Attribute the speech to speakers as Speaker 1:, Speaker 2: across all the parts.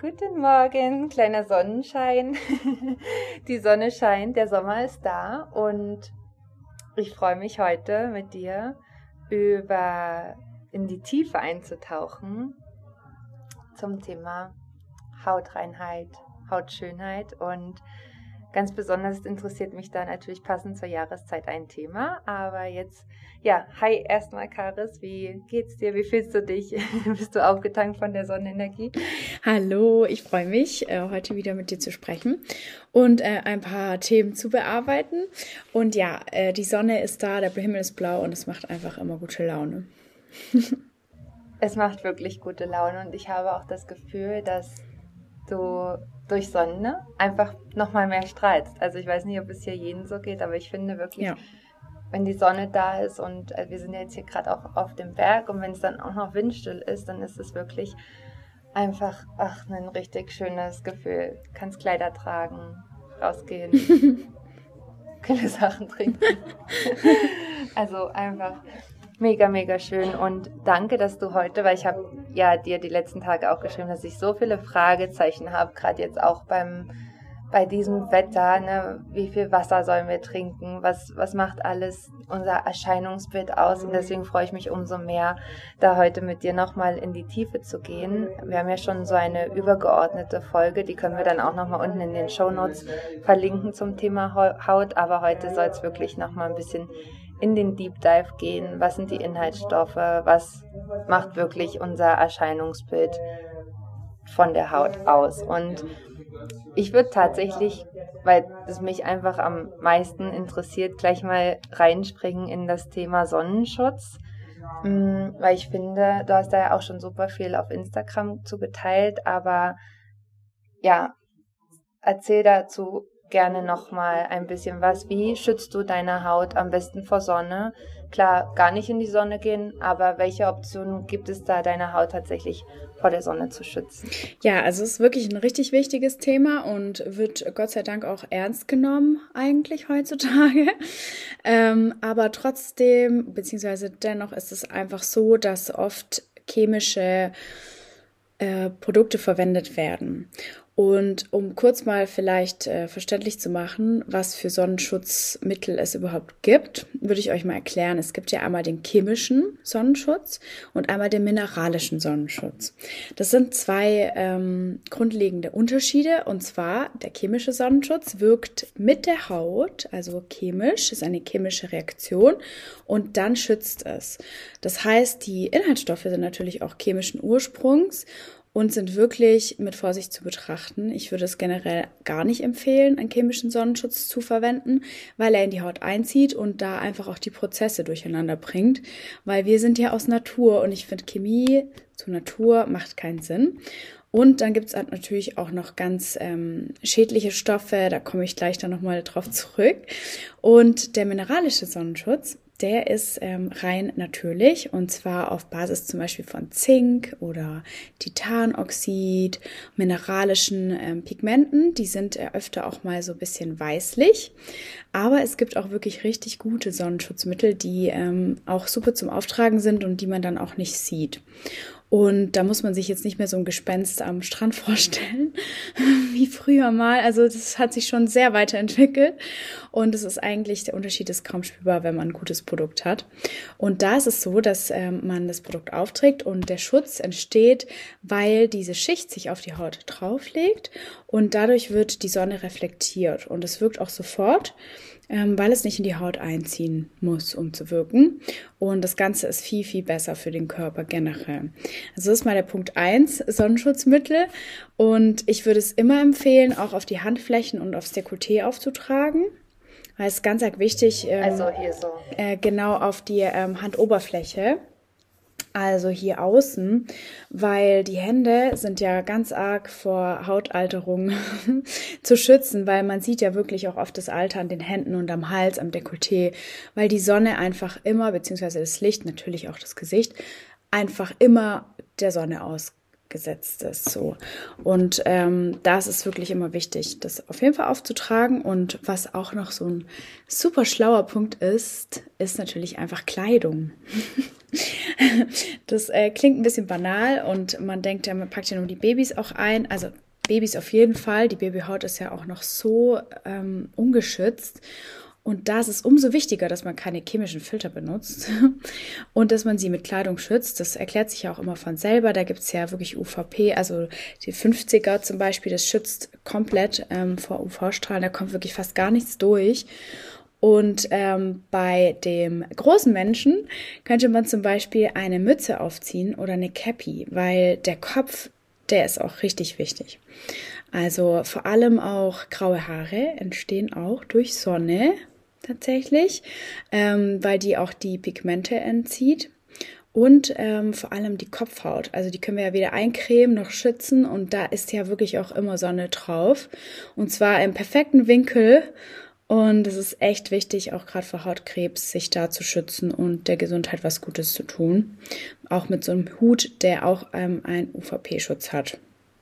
Speaker 1: Guten Morgen, kleiner Sonnenschein. Die Sonne scheint, der Sommer ist da und ich freue mich heute mit dir in die Tiefe einzutauchen zum Thema Hautreinheit, Hautschönheit und ganz besonders interessiert mich da natürlich passend zur Jahreszeit ein Thema. Aber jetzt, hi erstmal Karis, wie geht's dir? Wie fühlst du dich? Bist du aufgetankt von der Sonnenenergie?
Speaker 2: Hallo, ich freue mich, heute wieder mit dir zu sprechen und ein paar Themen zu bearbeiten. Und die Sonne ist da, der Himmel ist blau und es macht einfach immer gute Laune.
Speaker 1: Es macht wirklich gute Laune und ich habe auch das Gefühl, dass du durch Sonne einfach nochmal mehr strahlst. Also ich weiß nicht, ob es hier jedem so geht, aber ich finde wirklich, wenn die Sonne da ist und wir sind ja jetzt hier gerade auch auf dem Berg und wenn es dann auch noch windstill ist, dann ist es wirklich einfach ein richtig schönes Gefühl. Du kannst Kleider tragen, rausgehen, viele Sachen trinken. Also einfach mega, mega schön und danke, dass du heute, weil ich habe dir die letzten Tage auch geschrieben, dass ich so viele Fragezeichen habe, gerade jetzt auch bei diesem Wetter, ne? Wie viel Wasser sollen wir trinken, was macht alles unser Erscheinungsbild aus und deswegen freue ich mich umso mehr, da heute mit dir nochmal in die Tiefe zu gehen. Wir haben ja schon so eine übergeordnete Folge, die können wir dann auch nochmal unten in den Shownotes verlinken zum Thema Haut, aber heute soll es wirklich nochmal ein bisschen in den Deep Dive gehen, was sind die Inhaltsstoffe, was macht wirklich unser Erscheinungsbild von der Haut aus. Und ich würde tatsächlich, weil es mich einfach am meisten interessiert, gleich mal reinspringen in das Thema Sonnenschutz, weil ich finde, du hast da ja auch schon super viel auf Instagram zu geteilt, aber erzähl dazu gerne nochmal ein bisschen was. Wie schützt du deine Haut am besten vor Sonne? Klar, gar nicht in die Sonne gehen, aber welche Optionen gibt es da, deine Haut tatsächlich vor der Sonne zu schützen?
Speaker 2: Ja, also es ist wirklich ein richtig wichtiges Thema und wird Gott sei Dank auch ernst genommen eigentlich heutzutage. Aber trotzdem, beziehungsweise dennoch ist es einfach so, dass oft chemische Produkte verwendet werden. Und um kurz mal vielleicht verständlich zu machen, was für Sonnenschutzmittel es überhaupt gibt, würde ich euch mal erklären. Es gibt ja einmal den chemischen Sonnenschutz und einmal den mineralischen Sonnenschutz. Das sind zwei grundlegende Unterschiede. Und zwar, der chemische Sonnenschutz wirkt mit der Haut, also chemisch, ist eine chemische Reaktion und dann schützt es. Das heißt, die Inhaltsstoffe sind natürlich auch chemischen Ursprungs und sind wirklich mit Vorsicht zu betrachten. Ich würde es generell gar nicht empfehlen, einen chemischen Sonnenschutz zu verwenden, weil er in die Haut einzieht und da einfach auch die Prozesse durcheinander bringt. Weil wir sind ja aus Natur und ich finde, Chemie zu Natur macht keinen Sinn. Und dann gibt es natürlich auch noch ganz schädliche Stoffe, da komme ich gleich dann nochmal drauf zurück. Und der mineralische Sonnenschutz, der ist rein natürlich und zwar auf Basis zum Beispiel von Zink oder Titanoxid, mineralischen Pigmenten. Die sind öfter auch mal so ein bisschen weißlich, aber es gibt auch wirklich richtig gute Sonnenschutzmittel, die auch super zum Auftragen sind und die man dann auch nicht sieht. Und da muss man sich jetzt nicht mehr so ein Gespenst am Strand vorstellen, wie früher mal. Also das hat sich schon sehr weiterentwickelt. Und es ist eigentlich, der Unterschied ist kaum spürbar, wenn man ein gutes Produkt hat. Und da ist es so, dass man das Produkt aufträgt und der Schutz entsteht, weil diese Schicht sich auf die Haut drauflegt und dadurch wird die Sonne reflektiert. Und es wirkt auch sofort, weil es nicht in die Haut einziehen muss, um zu wirken. Und das Ganze ist viel, viel besser für den Körper generell. Also das ist mal der Punkt 1, Sonnenschutzmittel. Und ich würde es immer empfehlen, auch auf die Handflächen und aufs Dekolleté aufzutragen. Weil es ganz wichtig,
Speaker 1: also hier so.
Speaker 2: Genau auf die Handoberfläche. Also hier außen, weil die Hände sind ja ganz arg vor Hautalterung zu schützen, weil man sieht ja wirklich auch oft das Alter an den Händen und am Hals, am Dekolleté, weil die Sonne einfach immer, beziehungsweise das Licht, natürlich auch das Gesicht, einfach immer der Sonne ausgesetzt ist. So. Und das ist wirklich immer wichtig, das auf jeden Fall aufzutragen. Und was auch noch so ein super schlauer Punkt ist, ist natürlich einfach Kleidung. Das klingt ein bisschen banal und man denkt ja, man packt ja nur die Babys auch ein. Also Babys auf jeden Fall. Die Babyhaut ist ja auch noch so ungeschützt. Und da ist es umso wichtiger, dass man keine chemischen Filter benutzt und dass man sie mit Kleidung schützt. Das erklärt sich ja auch immer von selber. Da gibt es ja wirklich UVP, also die 50er zum Beispiel, das schützt komplett vor UV-Strahlen. Da kommt wirklich fast gar nichts durch. Und bei dem großen Menschen könnte man zum Beispiel eine Mütze aufziehen oder eine Cappy, weil der Kopf, der ist auch richtig wichtig. Also vor allem auch graue Haare entstehen auch durch Sonne tatsächlich, weil die auch die Pigmente entzieht. Und vor allem die Kopfhaut, also die können wir ja weder eincremen noch schützen und da ist ja wirklich auch immer Sonne drauf. Und zwar im perfekten Winkel. Und es ist echt wichtig, auch gerade vor Hautkrebs, sich da zu schützen und der Gesundheit was Gutes zu tun. Auch mit so einem Hut, der auch einen UVP-Schutz hat.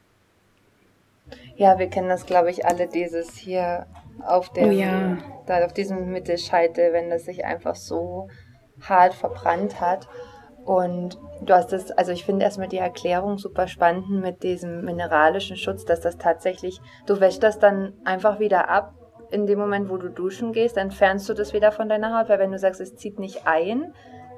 Speaker 1: Ja, wir kennen das, glaube ich, alle, dieses hier auf dem, da auf diesem Mittelscheitel, wenn das sich einfach so hart verbrannt hat. Und du hast es, also ich finde erstmal die Erklärung super spannend mit diesem mineralischen Schutz, dass das tatsächlich, du wäschst das dann einfach wieder ab. In dem Moment, wo du duschen gehst, entfernst du das wieder von deiner Haut, weil wenn du sagst, es zieht nicht ein,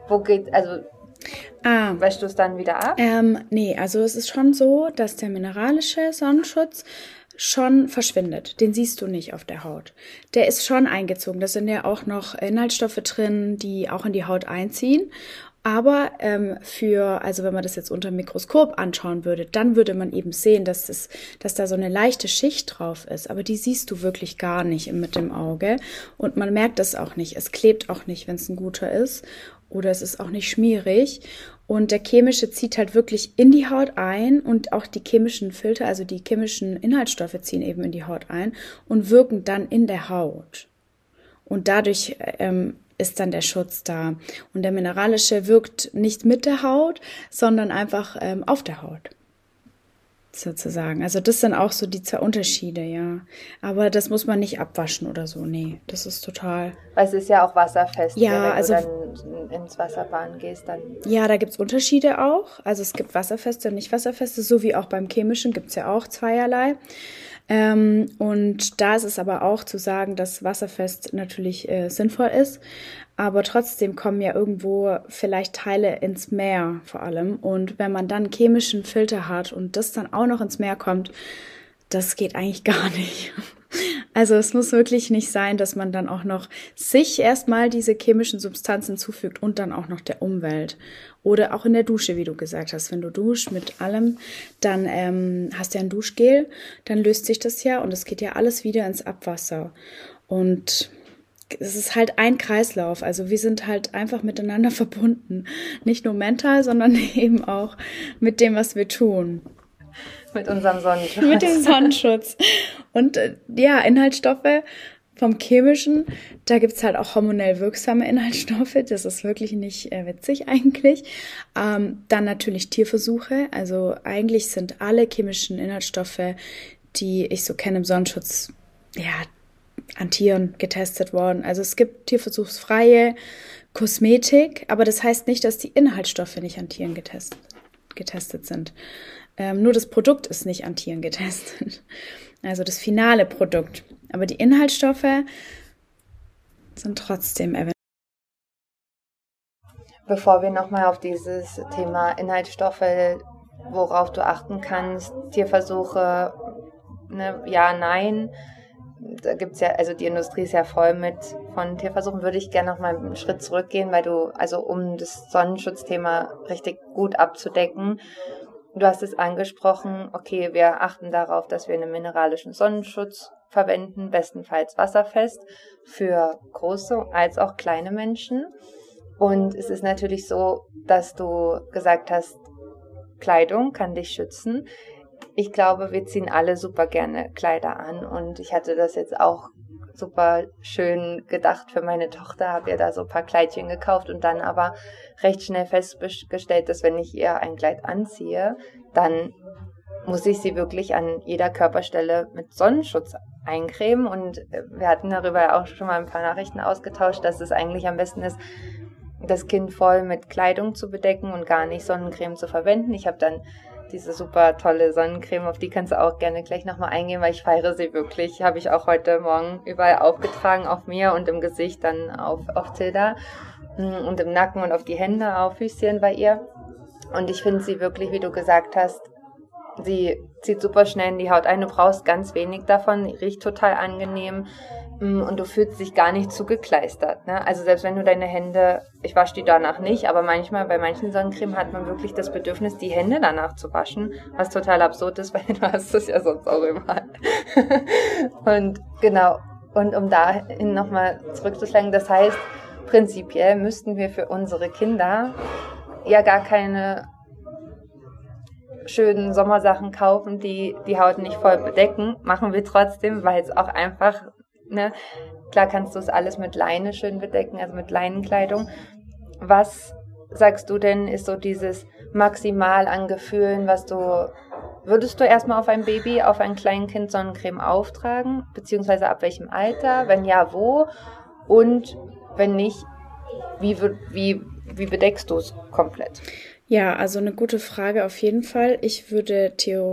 Speaker 1: wäschst du es dann wieder ab?
Speaker 2: Nee, also es ist schon so, dass der mineralische Sonnenschutz schon verschwindet. Den siehst du nicht auf der Haut. Der ist schon eingezogen. Da sind ja auch noch Inhaltsstoffe drin, die auch in die Haut einziehen. Aber also wenn man das jetzt unter dem Mikroskop anschauen würde, dann würde man eben sehen, dass da so eine leichte Schicht drauf ist. Aber die siehst du wirklich gar nicht mit dem Auge. Und man merkt es auch nicht. Es klebt auch nicht, wenn es ein guter ist. Oder es ist auch nicht schmierig. Und der chemische zieht halt wirklich in die Haut ein und auch die chemischen Filter, also die chemischen Inhaltsstoffe ziehen eben in die Haut ein und wirken dann in der Haut. Und dadurch ist dann der Schutz da. Und der mineralische wirkt nicht mit der Haut, sondern einfach auf der Haut. Sozusagen. Also das sind auch so die zwei Unterschiede, ja. Aber das muss man nicht abwaschen oder so, nee. Das ist total...
Speaker 1: Weil es ist ja auch wasserfest.
Speaker 2: Ja,
Speaker 1: wenn du dann ins Wasserbad gehst, dann...
Speaker 2: Ja, da gibt's Unterschiede auch. Also es gibt wasserfeste und nicht wasserfeste, so wie auch beim chemischen gibt's ja auch zweierlei. Und da ist es aber auch zu sagen, dass wasserfest natürlich sinnvoll ist, aber trotzdem kommen ja irgendwo vielleicht Teile ins Meer vor allem. Und wenn man dann einen chemischen Filter hat und das dann auch noch ins Meer kommt, das geht eigentlich gar nicht. Also es muss wirklich nicht sein, dass man dann auch noch sich erstmal diese chemischen Substanzen zufügt und dann auch noch der Umwelt. Oder auch in der Dusche, wie du gesagt hast. Wenn du duschst mit allem, dann hast du ja ein Duschgel, dann löst sich das ja und es geht ja alles wieder ins Abwasser. Und es ist halt ein Kreislauf. Also wir sind halt einfach miteinander verbunden. Nicht nur mental, sondern eben auch mit dem, was wir tun.
Speaker 1: Mit unserem Sonnenschutz.
Speaker 2: Mit dem Sonnenschutz. Und Inhaltsstoffe vom Chemischen, da gibt's halt auch hormonell wirksame Inhaltsstoffe. Das ist wirklich nicht witzig eigentlich. Dann natürlich Tierversuche. Also eigentlich sind alle chemischen Inhaltsstoffe, die ich so kenne im Sonnenschutz, an Tieren getestet worden. Also es gibt tierversuchsfreie Kosmetik, aber das heißt nicht, dass die Inhaltsstoffe nicht an Tieren getestet sind. Nur das Produkt ist nicht an Tieren getestet. Also das finale Produkt. Aber die Inhaltsstoffe sind trotzdem eventuell.
Speaker 1: Bevor wir nochmal auf dieses Thema Inhaltsstoffe, worauf du achten kannst, Tierversuche, ne, ja, nein, da gibt's ja, also die Industrie ist ja voll von Tierversuchen, würde ich gerne nochmal einen Schritt zurückgehen, um das Sonnenschutzthema richtig gut abzudecken. Du hast es angesprochen, okay, wir achten darauf, dass wir einen mineralischen Sonnenschutz verwenden, bestenfalls wasserfest, für große als auch kleine Menschen. Und es ist natürlich so, dass du gesagt hast, Kleidung kann dich schützen. Ich glaube, wir ziehen alle super gerne Kleider an und ich hatte das jetzt auch super schön gedacht für meine Tochter, habe ihr da so ein paar Kleidchen gekauft und dann aber recht schnell festgestellt, dass wenn ich ihr ein Kleid anziehe, dann muss ich sie wirklich an jeder Körperstelle mit Sonnenschutz eincremen und wir hatten darüber auch schon mal ein paar Nachrichten ausgetauscht, dass es eigentlich am besten ist, das Kind voll mit Kleidung zu bedecken und gar nicht Sonnencreme zu verwenden. Ich habe dann diese super tolle Sonnencreme, auf die kannst du auch gerne gleich nochmal eingehen, weil ich feiere sie wirklich. Habe ich auch heute Morgen überall aufgetragen, auf mir und im Gesicht, dann auf Tilda und im Nacken und auf die Hände, auf Füßchen bei ihr. Und ich finde sie wirklich, wie du gesagt hast, sie zieht super schnell in die Haut ein. Du brauchst ganz wenig davon, riecht total angenehm und du fühlst dich gar nicht zugekleistert. Ne? Also selbst wenn du deine Hände, ich wasche die danach nicht, aber manchmal bei manchen Sonnencreme hat man wirklich das Bedürfnis, die Hände danach zu waschen, was total absurd ist, weil du hast es ja sonst auch immer. Und genau, und um dahin nochmal zurückzuschlagen, das heißt, prinzipiell müssten wir für unsere Kinder ja gar keine schönen Sommersachen kaufen, die die Haut nicht voll bedecken. Machen wir trotzdem, weil es auch einfach, ne, klar kannst du es alles mit Leine schön bedecken, also mit Leinenkleidung. Was sagst du denn, ist so dieses Maximal an Gefühlen, würdest du erstmal auf ein Baby, auf ein Kleinkind Sonnencreme auftragen? Beziehungsweise ab welchem Alter? Wenn ja, wo? Und wenn nicht, wie bedeckst du es komplett?
Speaker 2: Ja, also eine gute Frage auf jeden Fall. Ich würde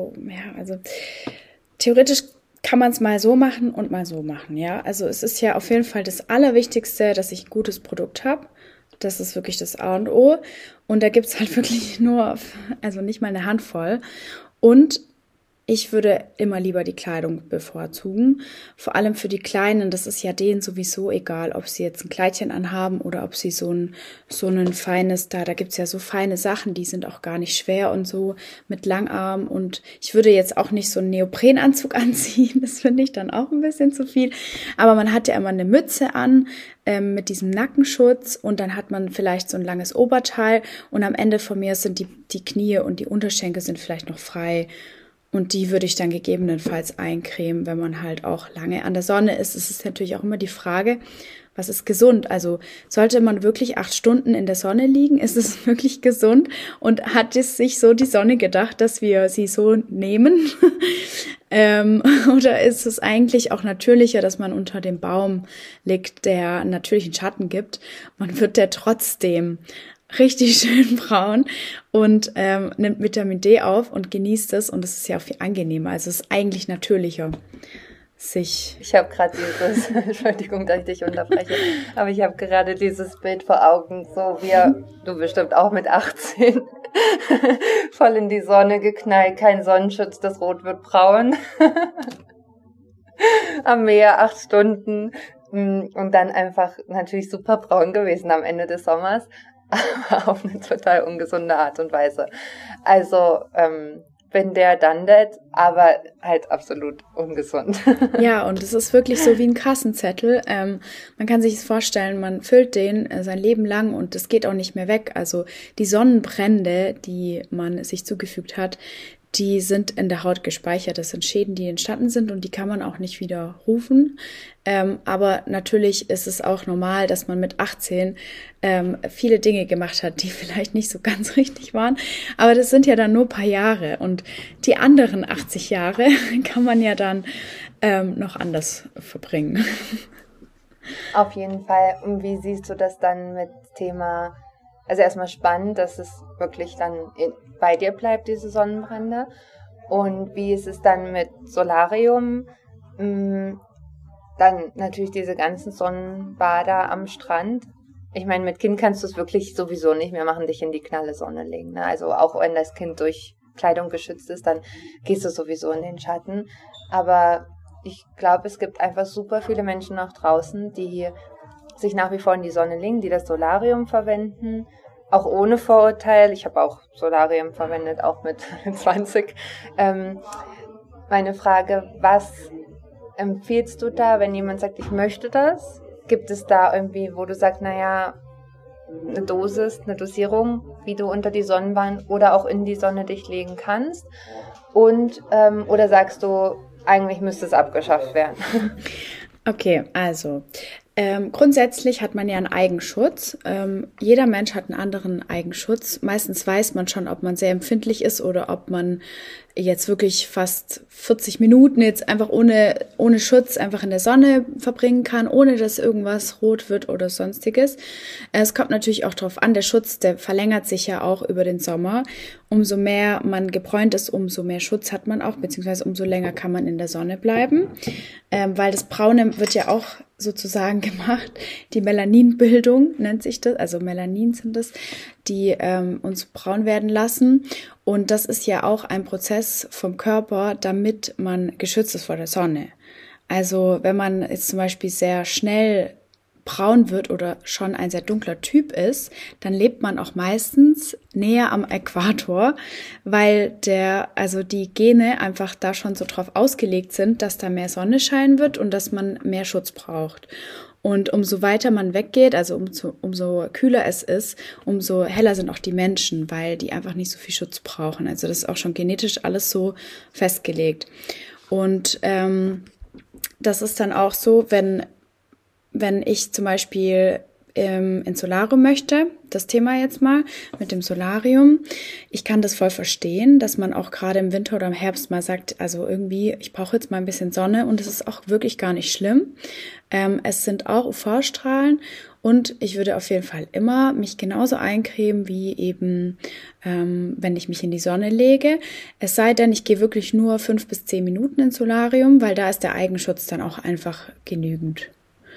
Speaker 2: theoretisch kann man es mal so machen und mal so machen, ja. Also es ist ja auf jeden Fall das Allerwichtigste, dass ich ein gutes Produkt habe. Das ist wirklich das A und O. Und da gibt's halt wirklich nicht mal eine Handvoll. Und ich würde immer lieber die Kleidung bevorzugen. Vor allem für die Kleinen, das ist ja denen sowieso egal, ob sie jetzt ein Kleidchen anhaben oder ob sie so ein feines, da gibt's ja so feine Sachen, die sind auch gar nicht schwer und so mit Langarm. Und ich würde jetzt auch nicht so einen Neoprenanzug anziehen, das finde ich dann auch ein bisschen zu viel. Aber man hat ja immer eine Mütze an, mit diesem Nackenschutz und dann hat man vielleicht so ein langes Oberteil und am Ende von mir sind die Knie und die Unterschenkel sind vielleicht noch frei. Und die würde ich dann gegebenenfalls eincremen, wenn man halt auch lange an der Sonne ist. Es ist natürlich auch immer die Frage, was ist gesund? Also sollte man wirklich 8 Stunden in der Sonne liegen? Ist es wirklich gesund? Und hat es sich so die Sonne gedacht, dass wir sie so nehmen? Oder ist es eigentlich auch natürlicher, dass man unter dem Baum liegt, der natürlichen Schatten gibt? Man wird ja trotzdem richtig schön braun und nimmt Vitamin D auf und genießt es und es ist ja auch viel angenehmer. Also es ist eigentlich natürlicher.
Speaker 1: Ich habe gerade Entschuldigung, dass ich dich unterbreche, aber ich habe gerade dieses Bild vor Augen, so wie du bestimmt auch mit 18 voll in die Sonne geknallt, kein Sonnenschutz, das Rot wird braun. Am Meer 8 Stunden und dann einfach natürlich super braun gewesen am Ende des Sommers. Aber auf eine total ungesunde Art und Weise. Also, bin der dann that, aber halt absolut ungesund.
Speaker 2: Ja, und es ist wirklich so wie ein Kassenzettel. Man kann sich es vorstellen, man füllt den sein Leben lang und es geht auch nicht mehr weg. Also die Sonnenbrände, die man sich zugefügt hat, die sind in der Haut gespeichert. Das sind Schäden, die entstanden sind und die kann man auch nicht wieder rufen. Aber natürlich ist es auch normal, dass man mit 18 viele Dinge gemacht hat, die vielleicht nicht so ganz richtig waren. Aber das sind ja dann nur ein paar Jahre. Und die anderen 80 Jahre kann man ja dann noch anders verbringen.
Speaker 1: Auf jeden Fall. Und wie siehst du das dann mit Thema... Also erstmal spannend, dass es wirklich dann bei dir bleibt, diese Sonnenbrände. Und wie ist es dann mit Solarium? Dann natürlich diese ganzen Sonnenbader am Strand. Ich meine, mit Kind kannst du es wirklich sowieso nicht mehr machen, dich in die knalle Sonne legen. Ne? Also auch wenn das Kind durch Kleidung geschützt ist, dann gehst du sowieso in den Schatten. Aber ich glaube, es gibt einfach super viele Menschen noch draußen, die sich nach wie vor in die Sonne legen, die das Solarium verwenden, auch ohne Vorurteil. Ich habe auch Solarium verwendet, auch mit 20. Meine Frage, was empfiehlst du da, wenn jemand sagt, ich möchte das? Gibt es da irgendwie, wo du sagst, naja, eine Dosis, eine Dosierung, wie du unter die Sonnenbahn oder auch in die Sonne dich legen kannst? Und oder sagst du, eigentlich müsste es abgeschafft werden?
Speaker 2: Okay, also grundsätzlich hat man ja einen Eigenschutz. Jeder Mensch hat einen anderen Eigenschutz. Meistens weiß man schon, ob man sehr empfindlich ist oder ob man jetzt wirklich fast 40 Minuten jetzt einfach ohne Schutz einfach in der Sonne verbringen kann, ohne dass irgendwas rot wird oder sonstiges. Es kommt natürlich auch drauf an, der Schutz, der verlängert sich ja auch über den Sommer. Umso mehr man gebräunt ist, umso mehr Schutz hat man auch, beziehungsweise umso länger kann man in der Sonne bleiben. Weil das Braune wird ja auch sozusagen gemacht. Die Melaninbildung nennt sich das, also Melanin sind das, die uns braun werden lassen. Und das ist ja auch ein Prozess vom Körper, damit man geschützt ist vor der Sonne. Also wenn man jetzt zum Beispiel sehr schnell braun wird oder schon ein sehr dunkler Typ ist, dann lebt man auch meistens näher am Äquator, weil die Gene einfach da schon so drauf ausgelegt sind, dass da mehr Sonne scheinen wird und dass man mehr Schutz braucht. Und umso weiter man weggeht, also umso kühler es ist, umso heller sind auch die Menschen, weil die einfach nicht so viel Schutz brauchen. Also das ist auch schon genetisch alles so festgelegt. Und das ist dann auch so, wenn ich zum Beispiel ins Solarium möchte, das Thema jetzt mal mit dem Solarium, ich kann das voll verstehen, dass man auch gerade im Winter oder im Herbst mal sagt, also irgendwie, ich brauche jetzt mal ein bisschen Sonne und es ist auch wirklich gar nicht schlimm. Es sind auch UV-Strahlen und ich würde auf jeden Fall immer mich genauso eincremen wie eben, wenn ich mich in die Sonne lege. Es sei denn, ich gehe wirklich nur 5 bis 10 Minuten ins Solarium, weil da ist der Eigenschutz dann auch einfach genügend.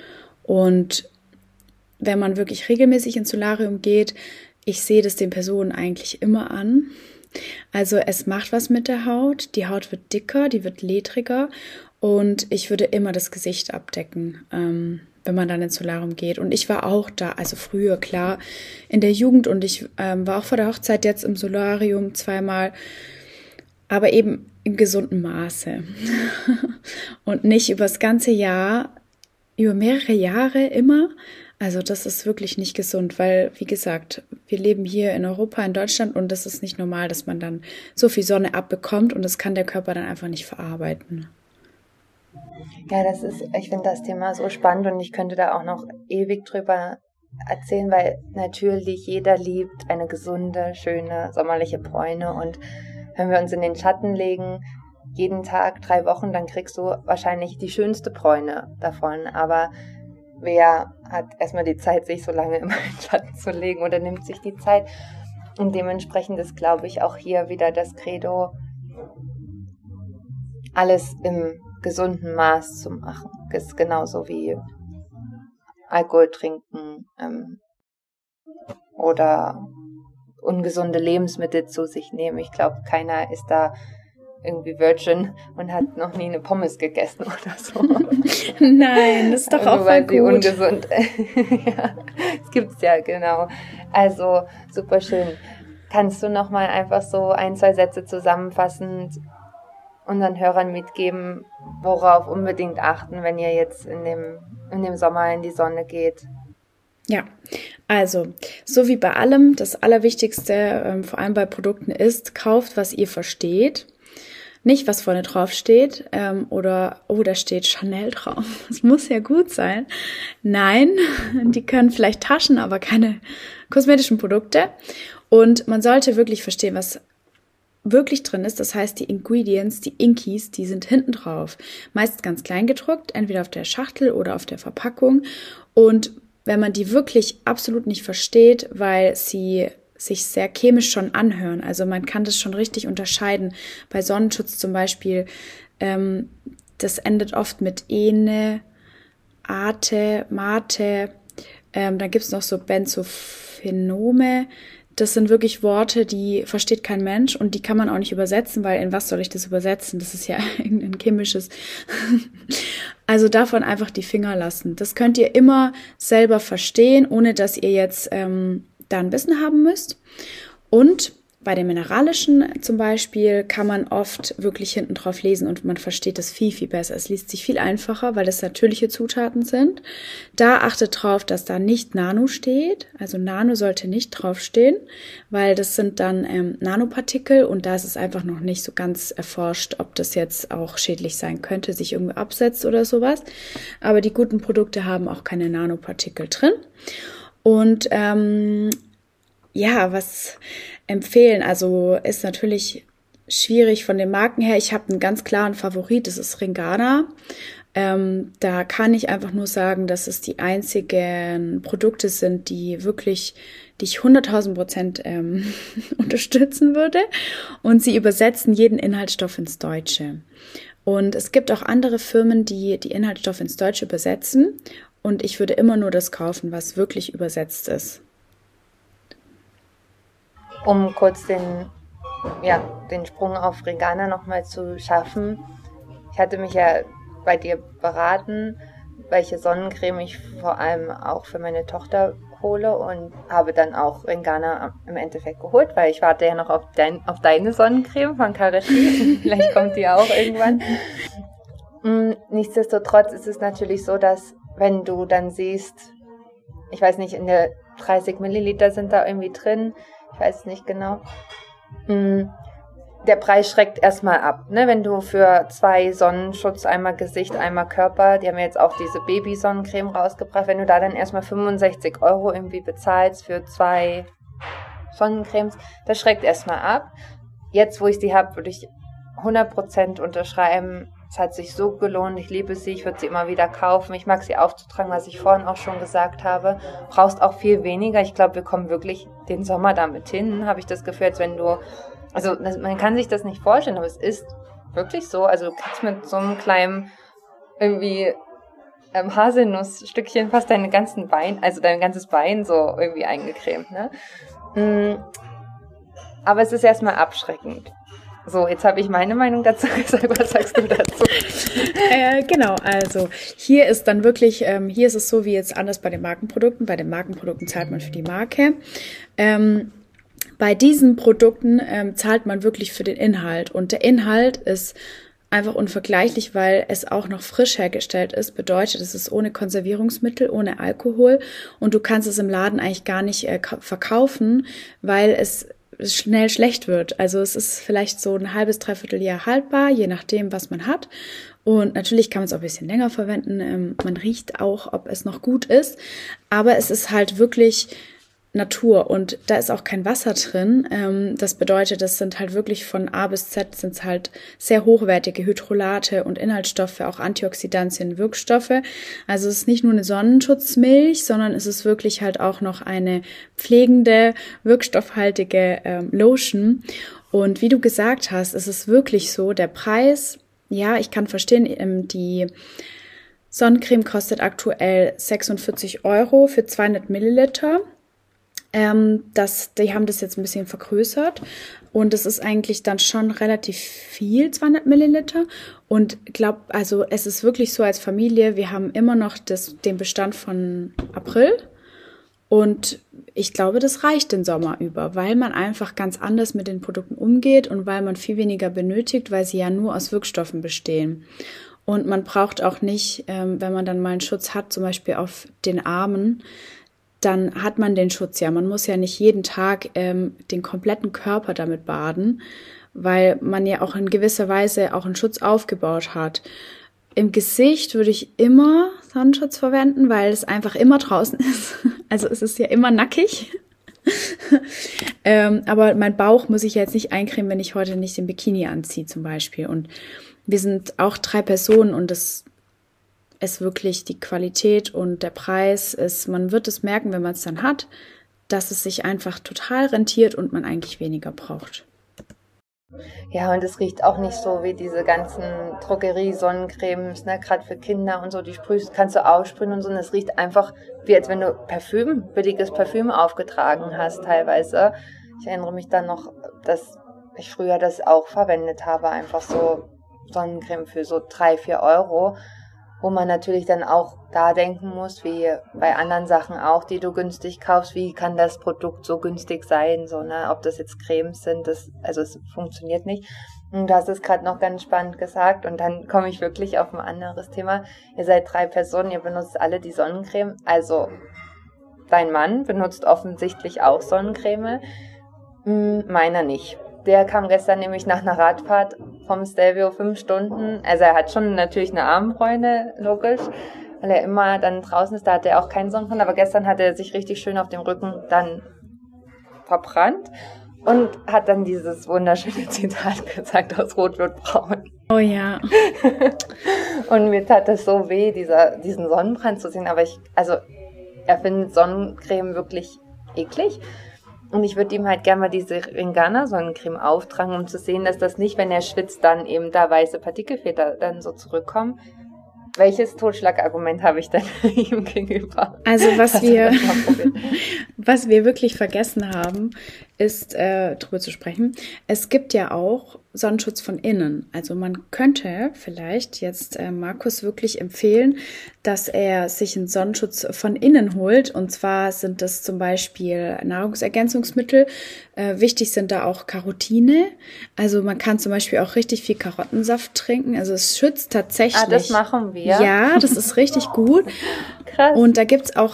Speaker 2: Und wenn man wirklich regelmäßig ins Solarium geht, ich sehe das den Personen eigentlich immer an. Also es macht was mit der Haut. Die Haut wird dicker, die wird ledriger und ich würde immer das Gesicht abdecken, wenn man dann ins Solarium geht. Und ich war auch da, also früher, klar, in der Jugend und ich war auch vor der Hochzeit jetzt im Solarium 2-mal, aber eben im gesunden Maße und nicht übers ganze Jahr, über mehrere Jahre immer. Also das ist wirklich nicht gesund, weil, wie gesagt, wir leben hier in Europa, in Deutschland und das ist nicht normal, dass man dann so viel Sonne abbekommt und das kann der Körper dann einfach nicht verarbeiten.
Speaker 1: Ja, ich finde das Thema so spannend und ich könnte da auch noch ewig drüber erzählen, weil natürlich jeder liebt eine gesunde, schöne, sommerliche Bräune und wenn wir uns in den Schatten legen, jeden Tag 3 Wochen, dann kriegst du wahrscheinlich die schönste Bräune davon. Aber wer hat erstmal die Zeit, sich so lange im Schatten zu legen oder nimmt sich die Zeit? Und dementsprechend ist, glaube ich, auch hier wieder das Credo, alles im gesunden Maß zu machen. Das ist genauso wie Alkohol trinken oder ungesunde Lebensmittel zu sich nehmen. Ich glaube, keiner ist da irgendwie Virgin und hat noch nie eine Pommes gegessen oder so.
Speaker 2: Nein, das ist doch auch voll gut.
Speaker 1: Ungesund. Ja, das gibt's ja, genau. Also, super schön. Kannst du noch mal einfach so 1, 2 Sätze zusammenfassend unseren Hörern mitgeben, worauf unbedingt achten, wenn ihr jetzt in dem Sommer in die Sonne geht?
Speaker 2: Ja, also, so wie bei allem, das Allerwichtigste, vor allem bei Produkten ist, kauft, was ihr versteht. Nicht, was vorne drauf steht oder, oh, da steht Chanel drauf. Das muss ja gut sein. Nein, die können vielleicht Taschen, aber keine kosmetischen Produkte. Und man sollte wirklich verstehen, was wirklich drin ist. Das heißt, die Ingredients, die Inkies, die sind hinten drauf. Meist ganz klein gedruckt, entweder auf der Schachtel oder auf der Verpackung. Und wenn man die wirklich absolut nicht versteht, weil sie sich sehr chemisch schon anhören. Also man kann das schon richtig unterscheiden. Bei Sonnenschutz zum Beispiel, das endet oft mit Ene, Ate, Mate. Dann gibt's noch so Benzophenome. Das sind wirklich Worte, die versteht kein Mensch und die kann man auch nicht übersetzen, weil in was soll ich das übersetzen? Das ist ja irgendein chemisches. Also davon einfach die Finger lassen. Das könnt ihr immer selber verstehen, ohne dass ihr jetzt da ein Wissen haben müsst. Und bei den mineralischen zum Beispiel kann man oft wirklich hinten drauf lesen und man versteht das viel, viel besser. Es liest sich viel einfacher, weil das natürliche Zutaten sind. Da achtet drauf, dass da nicht Nano steht. Also Nano sollte nicht draufstehen, weil das sind dann Nanopartikel und da ist es einfach noch nicht so ganz erforscht, ob das jetzt auch schädlich sein könnte, sich irgendwie absetzt oder sowas. Aber die guten Produkte haben auch keine Nanopartikel drin. Und was empfehlen, also ist natürlich schwierig von den Marken her. Ich habe einen ganz klaren Favorit, das ist Ringana. Da kann ich einfach nur sagen, dass es die einzigen Produkte sind, die ich 100.000% unterstützen würde. Und sie übersetzen jeden Inhaltsstoff ins Deutsche. Und es gibt auch andere Firmen, die Inhaltsstoffe ins Deutsche übersetzen. Und ich würde immer nur das kaufen, was wirklich übersetzt ist.
Speaker 1: Um kurz den Sprung auf Ringana nochmal zu schaffen. Ich hatte mich ja bei dir beraten, welche Sonnencreme ich vor allem auch für meine Tochter hole und habe dann auch Ringana im Endeffekt geholt, weil ich warte ja noch auf deine Sonnencreme von Kareshri. Vielleicht kommt die auch irgendwann. Nichtsdestotrotz ist es natürlich so, dass wenn du dann siehst, ich weiß nicht, in der 30 Milliliter sind da irgendwie drin, ich weiß es nicht genau, der Preis schreckt erstmal ab, ne? Wenn du für 2 Sonnenschutz, einmal Gesicht, einmal Körper, die haben jetzt auch diese Baby-Sonnencreme rausgebracht, wenn du da dann erstmal 65 € irgendwie bezahlst für 2 Sonnencremes, das schreckt erstmal ab. Jetzt, wo ich sie habe, würde ich 100% unterschreiben. Es hat sich so gelohnt, ich liebe sie, ich würde sie immer wieder kaufen. Ich mag sie aufzutragen, was ich vorhin auch schon gesagt habe. Brauchst auch viel weniger. Ich glaube, wir kommen wirklich den Sommer damit hin, habe ich das Gefühl, als wenn du, man kann sich das nicht vorstellen, aber es ist wirklich so. Also du kriegst mit so einem kleinen irgendwie Haselnussstückchen fast dein ganzes Bein so irgendwie eingecremt, ne? Aber es ist erstmal abschreckend. So, jetzt habe ich meine Meinung dazu gesagt. Was sagst du dazu?
Speaker 2: Genau, also hier ist dann wirklich, hier ist es so wie jetzt anders bei den Markenprodukten. Bei den Markenprodukten zahlt man für die Marke. Bei diesen Produkten zahlt man wirklich für den Inhalt. Und der Inhalt ist einfach unvergleichlich, weil es auch noch frisch hergestellt ist. Bedeutet, es ist ohne Konservierungsmittel, ohne Alkohol. Und du kannst es im Laden eigentlich gar nicht verkaufen, weil es schnell schlecht wird. Also es ist vielleicht so ein halbes, dreiviertel Jahr haltbar, je nachdem, was man hat. Und natürlich kann man es auch ein bisschen länger verwenden. Man riecht auch, ob es noch gut ist. Aber es ist halt wirklich Natur und da ist auch kein Wasser drin. Das bedeutet, das sind halt wirklich von A bis Z sind es halt sehr hochwertige Hydrolate und Inhaltsstoffe, auch Antioxidantien, Wirkstoffe. Also es ist nicht nur eine Sonnenschutzmilch, sondern es ist wirklich halt auch noch eine pflegende, wirkstoffhaltige Lotion. Und wie du gesagt hast, es ist wirklich so, der Preis, ja, ich kann verstehen, die Sonnencreme kostet aktuell 46 € für 200 Milliliter. Die haben das jetzt ein bisschen vergrößert und es ist eigentlich dann schon relativ viel, 200 Milliliter. Und also es ist wirklich so als Familie, wir haben immer noch den Bestand von April und ich glaube, das reicht den Sommer über, weil man einfach ganz anders mit den Produkten umgeht und weil man viel weniger benötigt, weil sie ja nur aus Wirkstoffen bestehen. Und man braucht auch nicht, wenn man dann mal einen Schutz hat, zum Beispiel auf den Armen, dann hat man den Schutz ja. Man muss ja nicht jeden Tag den kompletten Körper damit baden, weil man ja auch in gewisser Weise auch einen Schutz aufgebaut hat. Im Gesicht würde ich immer Sonnenschutz verwenden, weil es einfach immer draußen ist. Also es ist ja immer nackig. Aber mein Bauch muss ich jetzt nicht eincremen, wenn ich heute nicht den Bikini anziehe zum Beispiel. Und wir sind auch 3 Personen und das ist wirklich die Qualität und der Preis ist, man wird es merken, wenn man es dann hat, dass es sich einfach total rentiert und man eigentlich weniger braucht.
Speaker 1: Ja, und es riecht auch nicht so wie diese ganzen Drogerie-Sonnencremes, ne, gerade für Kinder und so, die kannst du aussprühen und so, und es riecht einfach wie, als wenn du billiges Parfüm aufgetragen hast teilweise. Ich erinnere mich dann noch, dass ich früher das auch verwendet habe, einfach so Sonnencreme für so 3-4 €, wo man natürlich dann auch da denken muss, wie bei anderen Sachen auch, die du günstig kaufst, wie kann das Produkt so günstig sein, so, ne, ob das jetzt Cremes sind, es funktioniert nicht. Und du hast es gerade noch ganz spannend gesagt und dann komme ich wirklich auf ein anderes Thema. Ihr seid 3 Personen, ihr benutzt alle die Sonnencreme, also dein Mann benutzt offensichtlich auch Sonnencreme, meiner nicht. Der kam gestern nämlich nach einer Radfahrt vom Stelvio 5 Stunden. Also er hat schon natürlich eine Armbräune, logisch, weil er immer dann draußen ist. Da hat er auch keinen Sonnencreme. Aber gestern hat er sich richtig schön auf dem Rücken dann verbrannt. Und hat dann dieses wunderschöne Zitat gesagt aus Rot wird braun.
Speaker 2: Oh ja.
Speaker 1: Und mir tat das so weh, diesen Sonnenbrand zu sehen. Aber er findet Sonnencreme wirklich eklig. Und ich würde ihm halt gerne mal diese Ringana Sonnencreme auftragen, um zu sehen, dass das nicht, wenn er schwitzt, dann eben da weiße Partikelfilter dann so zurückkommen. Welches Totschlagargument habe ich denn ihm gegenüber?
Speaker 2: Also was wir wirklich vergessen haben, ist drüber zu sprechen. Es gibt ja auch Sonnenschutz von innen. Also man könnte vielleicht jetzt Markus wirklich empfehlen, dass er sich einen Sonnenschutz von innen holt. Und zwar sind das zum Beispiel Nahrungsergänzungsmittel. Wichtig sind da auch Carotine. Also man kann zum Beispiel auch richtig viel Karottensaft trinken. Also es schützt tatsächlich.
Speaker 1: Ah, das machen wir.
Speaker 2: Ja, das ist richtig gut.
Speaker 1: Krass.
Speaker 2: Und da gibt's auch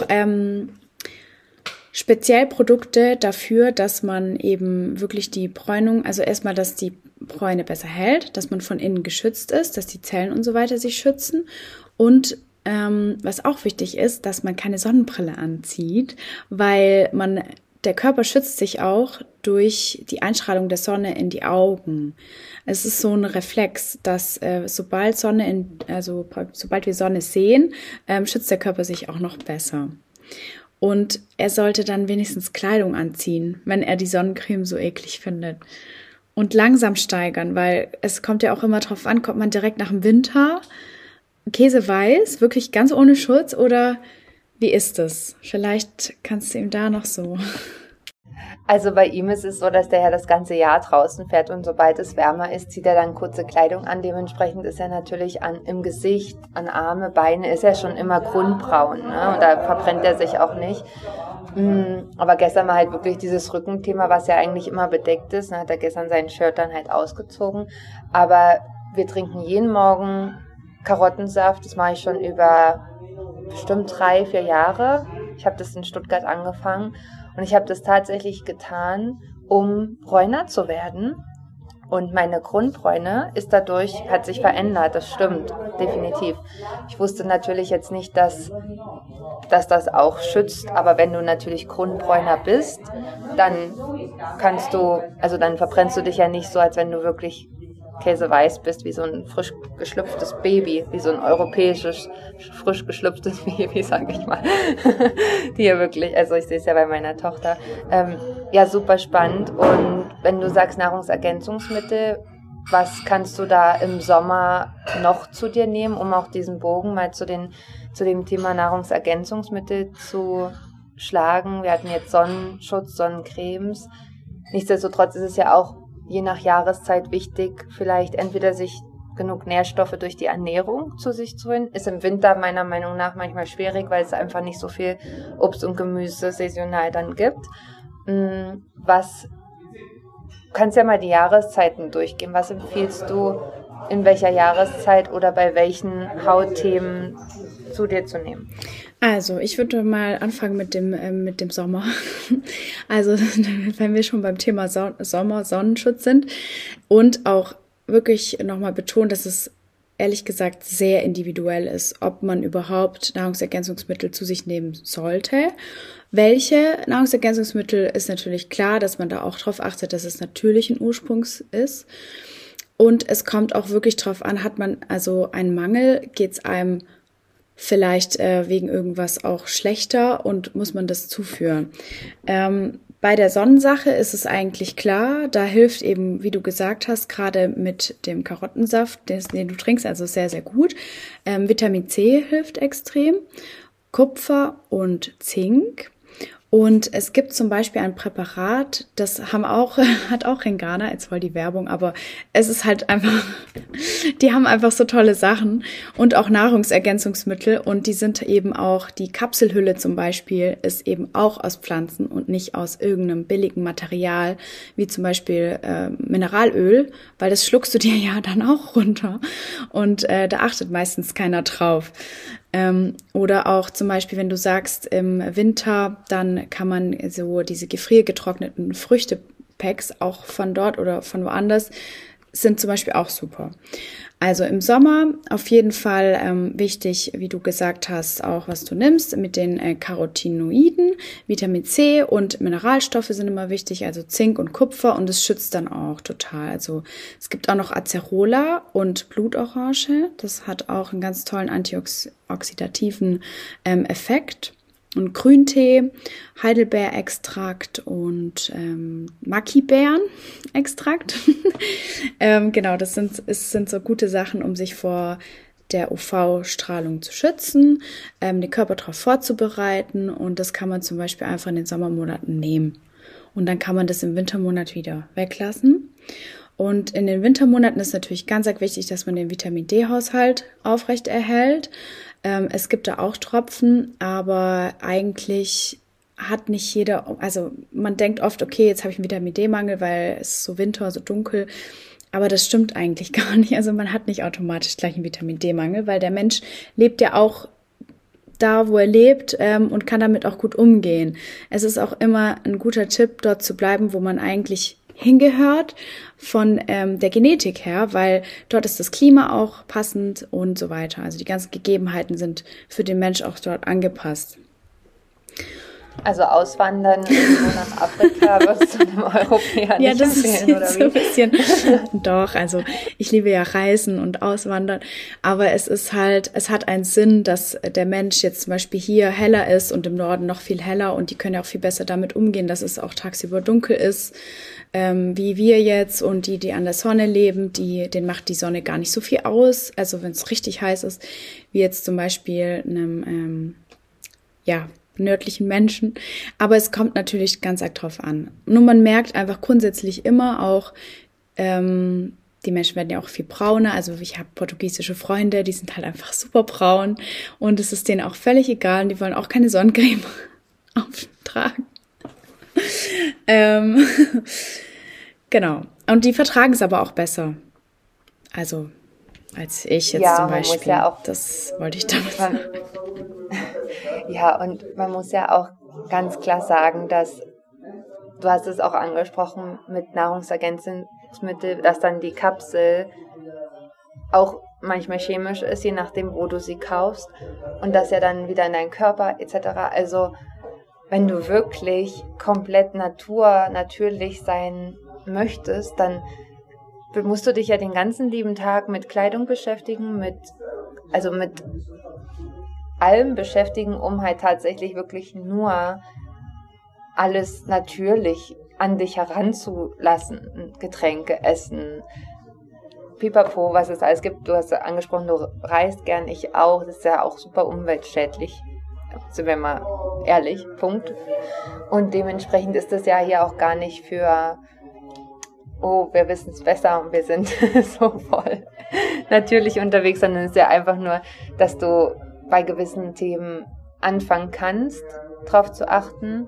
Speaker 2: speziell Produkte dafür, dass man eben wirklich die Bräunung, also erstmal, dass die Bräune besser hält, dass man von innen geschützt ist, dass die Zellen und so weiter sich schützen. Und was auch wichtig ist, dass man keine Sonnenbrille anzieht, weil der Körper schützt sich auch durch die Einstrahlung der Sonne in die Augen. Es ist so ein Reflex, dass sobald wir Sonne sehen, schützt der Körper sich auch noch besser. Und er sollte dann wenigstens Kleidung anziehen, wenn er die Sonnencreme so eklig findet. Und langsam steigern, weil es kommt ja auch immer drauf an, kommt man direkt nach dem Winter, käseweiß, wirklich ganz ohne Schutz, oder wie ist es? Vielleicht kannst du ihm da noch so...
Speaker 1: Also bei ihm ist es so, dass der ja das ganze Jahr draußen fährt und sobald es wärmer ist, zieht er dann kurze Kleidung an. Dementsprechend ist er natürlich im Gesicht, an Arme, Beine, ist er schon immer grundbraun, ne? Und da verbrennt er sich auch nicht. Aber gestern war halt wirklich dieses Rückenthema, was ja eigentlich immer bedeckt ist. Dann hat er gestern sein Shirt dann halt ausgezogen. Aber wir trinken jeden Morgen Karottensaft. Das mache ich schon über bestimmt 3-4 Jahre. Ich habe das in Stuttgart angefangen. Und ich habe das tatsächlich getan, um bräuner zu werden. Und meine Grundbräune hat sich verändert. Das stimmt, definitiv. Ich wusste natürlich jetzt nicht, dass das auch schützt. Aber wenn du natürlich Grundbräuner bist, dann dann verbrennst du dich ja nicht so, als wenn du wirklich käseweiß bist, wie so ein frisch geschlüpftes Baby, wie so ein europäisches, frisch geschlüpftes Baby, sage ich mal. Die ja wirklich, also ich sehe es ja bei meiner Tochter. Ja, super spannend. Und wenn du sagst Nahrungsergänzungsmittel, was kannst du da im Sommer noch zu dir nehmen, um auch diesen Bogen mal zu dem Thema Nahrungsergänzungsmittel zu schlagen? Wir hatten jetzt Sonnenschutz, Sonnencremes. Nichtsdestotrotz ist es ja auch je nach Jahreszeit wichtig, vielleicht entweder sich genug Nährstoffe durch die Ernährung zu sich zu holen. Ist im Winter meiner Meinung nach manchmal schwierig, weil es einfach nicht so viel Obst und Gemüse saisonal dann gibt. Kannst ja mal die Jahreszeiten durchgehen. Was empfiehlst du, in welcher Jahreszeit oder bei welchen Hautthemen zu dir zu nehmen?
Speaker 2: Also, ich würde mal anfangen mit dem Sommer. Also, wenn wir schon beim Thema Sommer, Sonnenschutz sind und auch wirklich nochmal betonen, dass es ehrlich gesagt sehr individuell ist, ob man überhaupt Nahrungsergänzungsmittel zu sich nehmen sollte. Welche Nahrungsergänzungsmittel ist natürlich klar, dass man da auch drauf achtet, dass es natürlichen Ursprungs ist. Und es kommt auch wirklich drauf an, hat man also einen Mangel, geht es einem vielleicht wegen irgendwas auch schlechter und muss man das zuführen. Bei der Sonnensache ist es eigentlich klar, da hilft eben, wie du gesagt hast, gerade mit dem Karottensaft, den du trinkst, also sehr, sehr gut. Vitamin C hilft extrem, Kupfer und Zink. Und es gibt zum Beispiel ein Präparat, das hat auch Ringana, jetzt voll die Werbung, aber es ist halt einfach, die haben einfach so tolle Sachen und auch Nahrungsergänzungsmittel und die sind eben auch, die Kapselhülle zum Beispiel ist eben auch aus Pflanzen und nicht aus irgendeinem billigen Material, wie zum Beispiel Mineralöl, weil das schluckst du dir ja dann auch runter und da achtet meistens keiner drauf. Oder auch zum Beispiel, wenn du sagst, im Winter, dann kann man so diese gefriergetrockneten Früchtepacks auch von dort oder von woanders sind zum Beispiel auch super. Also im Sommer auf jeden Fall wichtig, wie du gesagt hast, auch was du nimmst mit den Carotinoiden, Vitamin C und Mineralstoffe sind immer wichtig, also Zink und Kupfer und es schützt dann auch total. Also es gibt auch noch Acerola und Blutorange, das hat auch einen ganz tollen antioxidativen Effekt. Und Grüntee, Heidelbeerextrakt und Makibeerenextrakt. Genau, das sind so gute Sachen, um sich vor der UV-Strahlung zu schützen, den Körper darauf vorzubereiten und das kann man zum Beispiel einfach in den Sommermonaten nehmen. Und dann kann man das im Wintermonat wieder weglassen. Und in den Wintermonaten ist natürlich ganz wichtig, dass man den Vitamin-D-Haushalt aufrecht erhält. Es gibt da auch Tropfen, aber eigentlich hat nicht jeder, also man denkt oft, okay, jetzt habe ich einen Vitamin-D-Mangel, weil es ist so Winter, so dunkel. Aber das stimmt eigentlich gar nicht. Also man hat nicht automatisch gleich einen Vitamin-D-Mangel, weil der Mensch lebt ja auch da, wo er lebt und kann damit auch gut umgehen. Es ist auch immer ein guter Tipp, dort zu bleiben, wo man eigentlich hingehört von der Genetik her, weil dort ist das Klima auch passend und so weiter. Also die ganzen Gegebenheiten sind für den Mensch auch dort angepasst.
Speaker 1: Also auswandern nach Afrika wirst du einem Europäer nicht empfehlen, oder wie?
Speaker 2: So ein bisschen. Doch, also ich liebe ja Reisen und Auswandern, aber es hat einen Sinn, dass der Mensch jetzt zum Beispiel hier heller ist und im Norden noch viel heller und die können ja auch viel besser damit umgehen, dass es auch tagsüber dunkel ist, wie wir jetzt und die an der Sonne leben, denen macht die Sonne gar nicht so viel aus, also wenn es richtig heiß ist, wie jetzt zum Beispiel einem, nördlichen Menschen, aber es kommt natürlich ganz arg drauf an. Nur man merkt einfach grundsätzlich immer auch, die Menschen werden ja auch viel brauner, also ich habe portugiesische Freunde, die sind halt einfach super braun und es ist denen auch völlig egal und die wollen auch keine Sonnencreme auftragen. Genau, und die vertragen es aber auch besser, also als ich jetzt zum Beispiel, muss ja auch, das wollte ich damit sagen.
Speaker 1: Ja, und man muss ja auch ganz klar sagen, dass, du hast es auch angesprochen, mit Nahrungsergänzungsmittel, dass dann die Kapsel auch manchmal chemisch ist, je nachdem, wo du sie kaufst und das ja dann wieder in deinen Körper etc. Also wenn du wirklich komplett natürlich sein möchtest, dann musst du dich ja den ganzen lieben Tag mit Kleidung beschäftigen, mit allem beschäftigen, um halt tatsächlich wirklich nur alles natürlich an dich heranzulassen. Getränke, Essen, Pipapo, was es alles gibt. Du hast ja angesprochen, du reist gern, ich auch. Das ist ja auch super umweltschädlich. Sind wir mal ehrlich, Punkt. Und dementsprechend ist das ja hier auch gar nicht für, oh, wir wissen es besser und wir sind so voll natürlich unterwegs, sondern es ist ja einfach nur, dass du bei gewissen Themen anfangen kannst, darauf zu achten,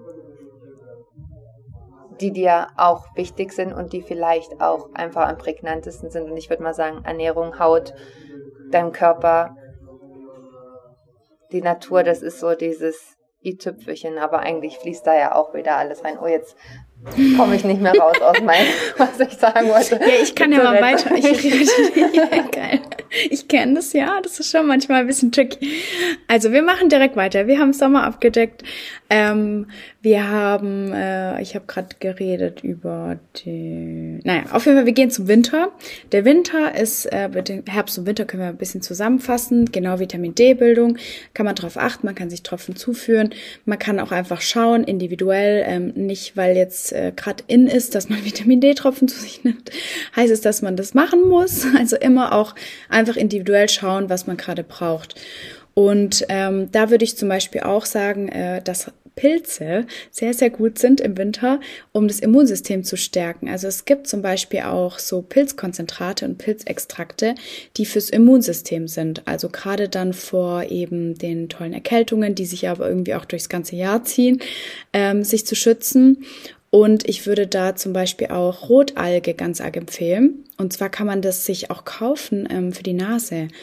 Speaker 1: die dir auch wichtig sind und die vielleicht auch einfach am prägnantesten sind. Und ich würde mal sagen, Ernährung, Haut, deinem Körper, die Natur, das ist so dieses i-Tüpfelchen, aber eigentlich fließt da ja auch wieder alles rein. Oh, jetzt komme ich nicht mehr raus aus meinem, was ich sagen wollte.
Speaker 2: Ja, ich kann ja mal weiter. Geil. Ich kenne das ja, das ist schon manchmal ein bisschen tricky. Also wir machen direkt weiter. Wir haben Sommer abgedeckt. Ich habe gerade geredet über auf jeden Fall, wir gehen zum Winter. Der Winter ist, mit dem Herbst und Winter können wir ein bisschen zusammenfassen. Genau, Vitamin-D-Bildung, kann man drauf achten, man kann sich Tropfen zuführen. Man kann auch einfach schauen, individuell, nicht weil jetzt gerade in ist, dass man Vitamin-D-Tropfen zu sich nimmt, heißt es, dass man das machen muss. Also immer auch einfach individuell schauen, was man gerade braucht. Und da würde ich zum Beispiel auch sagen, dass Pilze sehr, sehr gut sind im Winter, um das Immunsystem zu stärken. Also es gibt zum Beispiel auch so Pilzkonzentrate und Pilzextrakte, die fürs Immunsystem sind. Also gerade dann vor eben den tollen Erkältungen, die sich aber irgendwie auch durchs ganze Jahr ziehen, sich zu schützen. Und ich würde da zum Beispiel auch Rotalge ganz arg empfehlen. Und zwar kann man das sich auch kaufen für die Nase.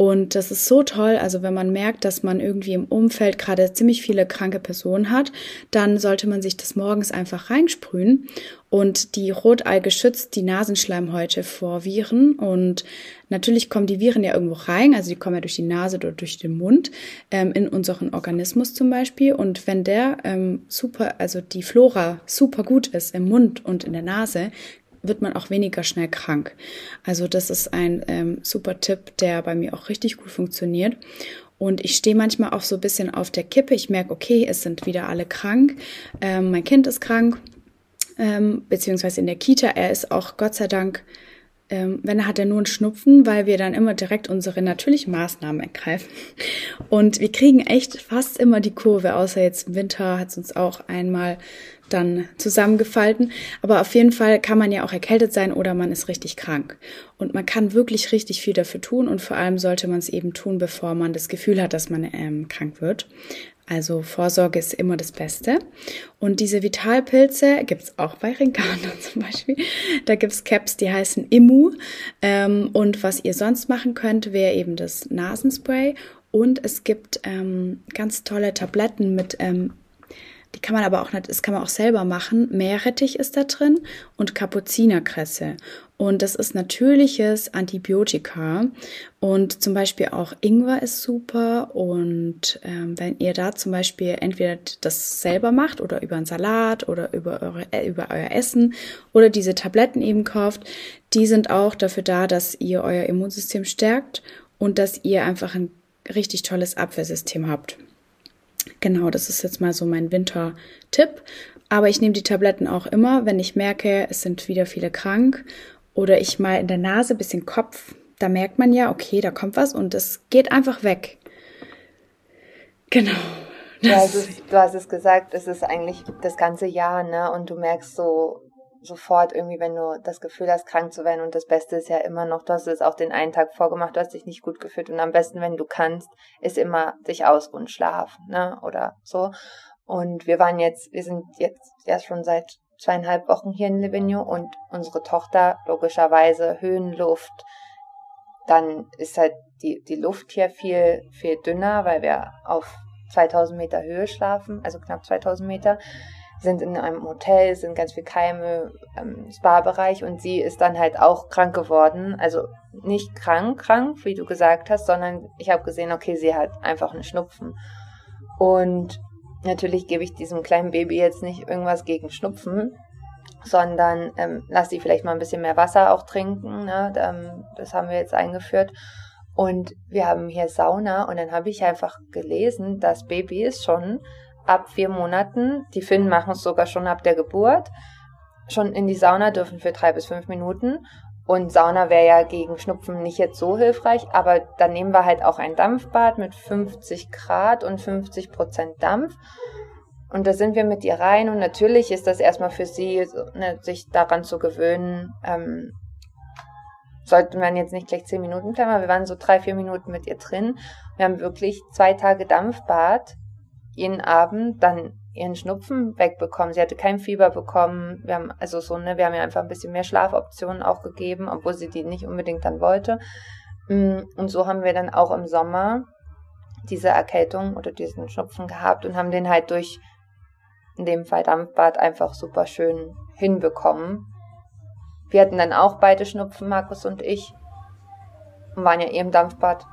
Speaker 2: Und das ist so toll, also wenn man merkt, dass man irgendwie im Umfeld gerade ziemlich viele kranke Personen hat, dann sollte man sich das morgens einfach reinsprühen. Und die Rotalge schützt die Nasenschleimhäute vor Viren. Und natürlich kommen die Viren ja irgendwo rein, also die kommen ja durch die Nase oder durch den Mund, in unseren Organismus zum Beispiel. Und wenn der also die Flora super gut ist im Mund und in der Nase, wird man auch weniger schnell krank. Also das ist ein super Tipp, der bei mir auch richtig gut funktioniert. Und ich stehe manchmal auch so ein bisschen auf der Kippe. Ich merke, okay, es sind wieder alle krank. Mein Kind ist krank, beziehungsweise in der Kita. Er ist auch Gott sei Dank, wenn hat er nur einen Schnupfen, weil wir dann immer direkt unsere natürlichen Maßnahmen ergreifen. Und wir kriegen echt fast immer die Kurve, außer jetzt im Winter hat es uns auch einmal dann zusammengefalten. Aber auf jeden Fall kann man ja auch erkältet sein oder man ist richtig krank. Und man kann wirklich richtig viel dafür tun und vor allem sollte man es eben tun, bevor man das Gefühl hat, dass man krank wird. Also Vorsorge ist immer das Beste. Und diese Vitalpilze gibt's auch bei Rincana zum Beispiel. Da gibt's Caps, die heißen Immu. Und was ihr sonst machen könnt, wäre eben das Nasenspray. Und es gibt ganz tolle Tabletten mit die kann man aber auch nicht, das kann man auch selber machen. Meerrettich ist da drin und Kapuzinerkresse. Und das ist natürliches Antibiotika. Und zum Beispiel auch Ingwer ist super. Und wenn ihr da zum Beispiel entweder das selber macht oder über einen Salat oder über euer Essen oder diese Tabletten eben kauft, die sind auch dafür da, dass ihr euer Immunsystem stärkt und dass ihr einfach ein richtig tolles Abwehrsystem habt. Genau, das ist jetzt mal so mein Winter-Tipp. Aber ich nehme die Tabletten auch immer, wenn ich merke, es sind wieder viele krank oder ich mal in der Nase ein bisschen Kopf, da merkt man ja, okay, da kommt was und es geht einfach weg. Genau.
Speaker 1: Ja, du hast es gesagt, es ist eigentlich das ganze Jahr, ne? Und du merkst so sofort irgendwie, wenn du das Gefühl hast, krank zu werden. Und das Beste ist ja immer noch, du hast es auch den einen Tag vorgemacht, du hast dich nicht gut gefühlt. Und am besten, wenn du kannst, ist immer sich ausruhen, schlafen, ne? Oder so. Und wir sind jetzt erst schon seit 2,5 Wochen hier in Livigno und unsere Tochter, logischerweise Höhenluft, dann ist halt die Luft hier viel, viel dünner, weil wir auf 2000 Meter Höhe schlafen, also knapp 2000 Meter, sind in einem Hotel, sind ganz viel Keime im Spa-Bereich und sie ist dann halt auch krank geworden. Also nicht krank, wie du gesagt hast, sondern ich habe gesehen, okay, sie hat einfach einen Schnupfen. Und natürlich gebe ich diesem kleinen Baby jetzt nicht irgendwas gegen Schnupfen, sondern lass sie vielleicht mal ein bisschen mehr Wasser auch trinken. Ne? Das haben wir jetzt eingeführt. Und wir haben hier Sauna und dann habe ich einfach gelesen, dass Babys schon ab 4 Monaten, die Finnen machen es sogar schon ab der Geburt, schon in die Sauna dürfen für 3 bis 5 Minuten. Und Sauna wäre ja gegen Schnupfen nicht jetzt so hilfreich, aber dann nehmen wir halt auch ein Dampfbad mit 50 Grad und 50% Dampf. Und da sind wir mit ihr rein und natürlich ist das erstmal für sie, ne, sich daran zu gewöhnen, sollten wir jetzt nicht gleich 10 Minuten bleiben, aber wir waren so 3-4 Minuten mit ihr drin. Wir haben wirklich 2 Tage Dampfbad, jeden Abend dann ihren Schnupfen wegbekommen. Sie hatte kein Fieber bekommen. Wir haben wir haben ihr einfach ein bisschen mehr Schlafoptionen auch gegeben, obwohl sie die nicht unbedingt dann wollte. Und so haben wir dann auch im Sommer diese Erkältung oder diesen Schnupfen gehabt und haben den halt durch, in dem Fall Dampfbad, einfach super schön hinbekommen. Wir hatten dann auch beide Schnupfen, Markus und ich, und waren ja im Dampfbad.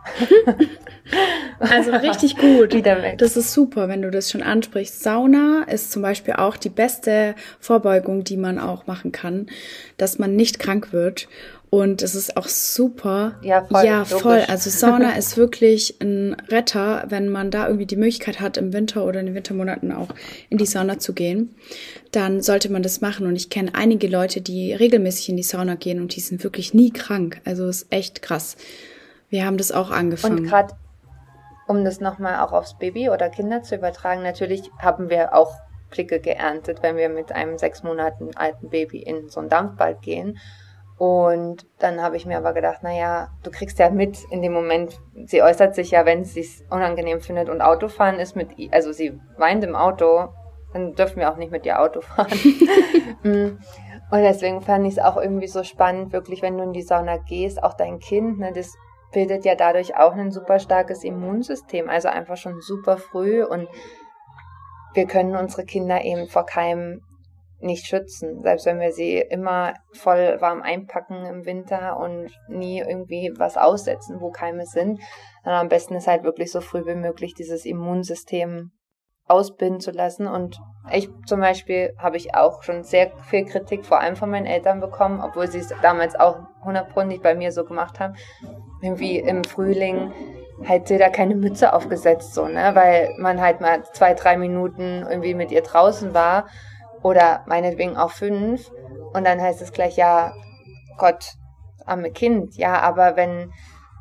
Speaker 2: Also richtig gut. Wieder weg. Das ist super, wenn du das schon ansprichst. Sauna ist zum Beispiel auch die beste Vorbeugung, die man auch machen kann, dass man nicht krank wird. Und es ist auch super. Ja, voll. Ja, voll. Also Sauna ist wirklich ein Retter, wenn man da irgendwie die Möglichkeit hat, im Winter oder in den Wintermonaten auch in die Sauna zu gehen. Dann sollte man das machen. Und ich kenne einige Leute, die regelmäßig in die Sauna gehen und die sind wirklich nie krank. Also ist echt krass. Wir haben das auch angefangen.
Speaker 1: Und gerade, um das nochmal auch aufs Baby oder Kinder zu übertragen, natürlich haben wir auch Blicke geerntet, wenn wir mit einem 6 Monaten alten Baby in so ein Dampfbad gehen. Und dann habe ich mir aber gedacht, naja, du kriegst ja mit in dem Moment, sie äußert sich ja, wenn sie es unangenehm findet und Autofahren ist also sie weint im Auto, dann dürfen wir auch nicht mit ihr Auto fahren. Und deswegen fand ich es auch irgendwie so spannend, wirklich, wenn du in die Sauna gehst, auch dein Kind, ne, das bildet ja dadurch auch ein super starkes Immunsystem, also einfach schon super früh, und wir können unsere Kinder eben vor Keimen nicht schützen, selbst wenn wir sie immer voll warm einpacken im Winter und nie irgendwie was aussetzen, wo Keime sind. Dann am besten ist halt wirklich so früh wie möglich dieses Immunsystem ausbilden zu lassen. Und ich zum Beispiel habe ich auch schon sehr viel Kritik, vor allem von meinen Eltern bekommen, obwohl sie es damals auch 100% bei mir so gemacht haben. Irgendwie im Frühling halt da keine Mütze aufgesetzt, so, ne, weil man halt mal 2-3 Minuten irgendwie mit ihr draußen war oder meinetwegen auch 5 und dann heißt es gleich, ja, Gott, arme Kind, ja, aber wenn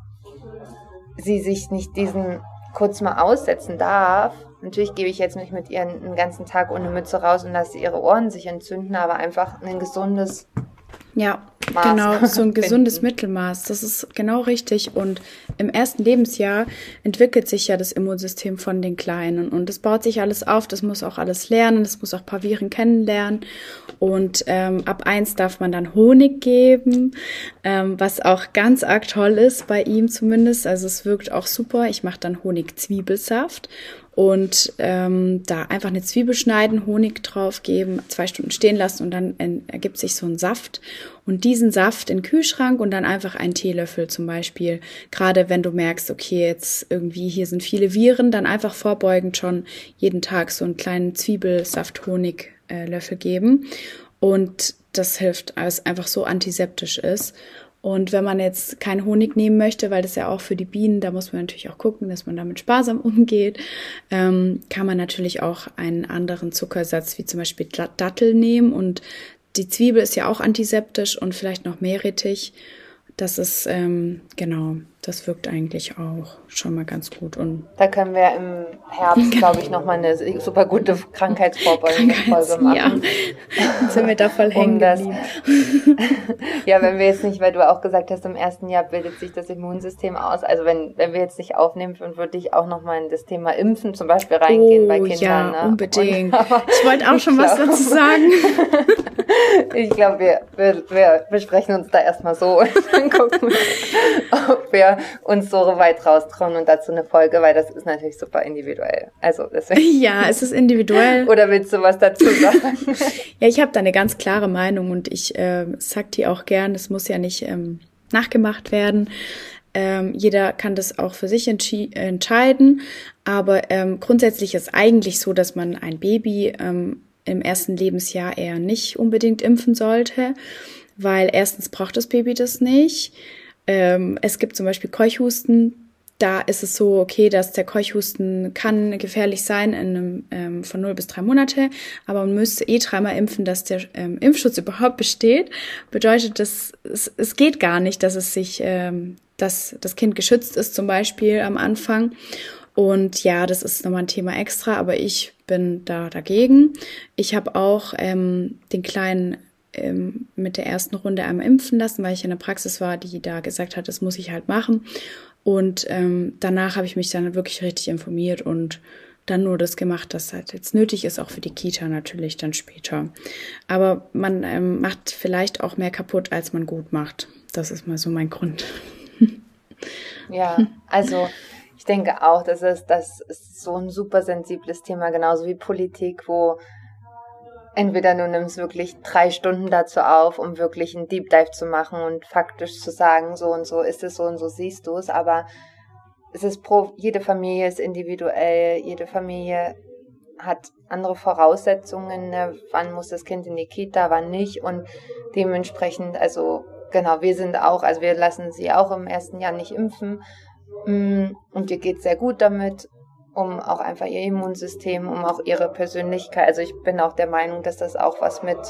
Speaker 1: sie sich nicht diesen kurz mal aussetzen darf, natürlich gebe ich jetzt nicht mit ihr einen ganzen Tag ohne Mütze raus und lasse ihre Ohren sich entzünden, aber einfach ein gesundes
Speaker 2: Maß genau, so ein gesundes Mittelmaß, das ist genau richtig. Und im ersten Lebensjahr entwickelt sich ja das Immunsystem von den Kleinen und das baut sich alles auf, das muss auch alles lernen, das muss auch ein paar Viren kennenlernen und ab 1 darf man dann Honig geben, was auch ganz arg toll ist, bei ihm zumindest, also es wirkt auch super. Ich mache dann Honig-Zwiebelsaft und da einfach eine Zwiebel schneiden, Honig drauf geben, 2 Stunden stehen lassen und dann ergibt sich so ein Saft. Und diesen Saft in den Kühlschrank und dann einfach einen Teelöffel zum Beispiel. Gerade wenn du merkst, okay, jetzt irgendwie hier sind viele Viren, dann einfach vorbeugend schon jeden Tag so einen kleinen Zwiebelsaft-Honig-Löffel geben. Und das hilft, weil es einfach so antiseptisch ist. Und wenn man jetzt keinen Honig nehmen möchte, weil das ja auch für die Bienen, da muss man natürlich auch gucken, dass man damit sparsam umgeht, kann man natürlich auch einen anderen Zuckersatz, wie zum Beispiel Dattel nehmen. Und die Zwiebel ist ja auch antiseptisch und vielleicht noch Meerrettich. Das ist, das wirkt eigentlich auch schon mal ganz gut. Und
Speaker 1: da können wir im Herbst, glaube ich, nochmal eine super gute Krankheitsvorbeugungsfolge machen.
Speaker 2: Ja, dann sind wir da voll hängen geblieben.
Speaker 1: Ja, wenn wir jetzt nicht, weil du auch gesagt hast, im ersten Jahr bildet sich das Immunsystem aus. Also wenn wir jetzt nicht aufnehmen, dann würde ich auch nochmal in das Thema Impfen zum Beispiel reingehen bei Kindern.
Speaker 2: Ja,
Speaker 1: ne?
Speaker 2: unbedingt. Ich wollte auch schon was dazu sagen.
Speaker 1: Ich glaube, wir besprechen uns da erstmal so und dann gucken wir, ob wir uns so weit raustrauen und dazu eine Folge, weil das ist natürlich super individuell. Also deswegen.
Speaker 2: Ja, es ist individuell.
Speaker 1: Oder willst du was dazu sagen?
Speaker 2: Ja, ich habe da eine ganz klare Meinung und ich sag die auch gern, es muss ja nicht nachgemacht werden. Jeder kann das auch für sich entscheiden, aber grundsätzlich ist eigentlich so, dass man ein Baby im ersten Lebensjahr eher nicht unbedingt impfen sollte, weil erstens braucht das Baby das nicht. Es gibt zum Beispiel Keuchhusten. Da ist es so, okay, dass der Keuchhusten kann gefährlich sein in einem, von 0 bis 3 Monate, aber man müsste 3-mal impfen, dass der Impfschutz überhaupt besteht. Bedeutet, es geht gar nicht, dass dass das Kind geschützt ist zum Beispiel am Anfang. Und ja, das ist nochmal ein Thema extra, aber ich bin da dagegen. Ich habe auch den Kleinen mit der ersten Runde einmal impfen lassen, weil ich in der Praxis war, die da gesagt hat, das muss ich halt machen. Und danach habe ich mich dann wirklich richtig informiert und dann nur das gemacht, das halt jetzt nötig ist, auch für die Kita natürlich dann später. Aber man macht vielleicht auch mehr kaputt, als man gut macht. Das ist mal so mein Grund.
Speaker 1: Ja, also ich denke auch, das ist so ein super sensibles Thema, genauso wie Politik, wo entweder du nimmst wirklich 3 Stunden dazu auf, um wirklich einen Deep Dive zu machen und faktisch zu sagen, so und so ist es, so und so siehst du es, aber es ist jede Familie ist individuell, jede Familie hat andere Voraussetzungen, ne? Wann muss das Kind in die Kita, wann nicht, und dementsprechend, also genau, wir lassen sie auch im ersten Jahr nicht impfen und ihr geht sehr gut damit, um auch einfach ihr Immunsystem, um auch ihre Persönlichkeit. Also ich bin auch der Meinung, dass das auch was mit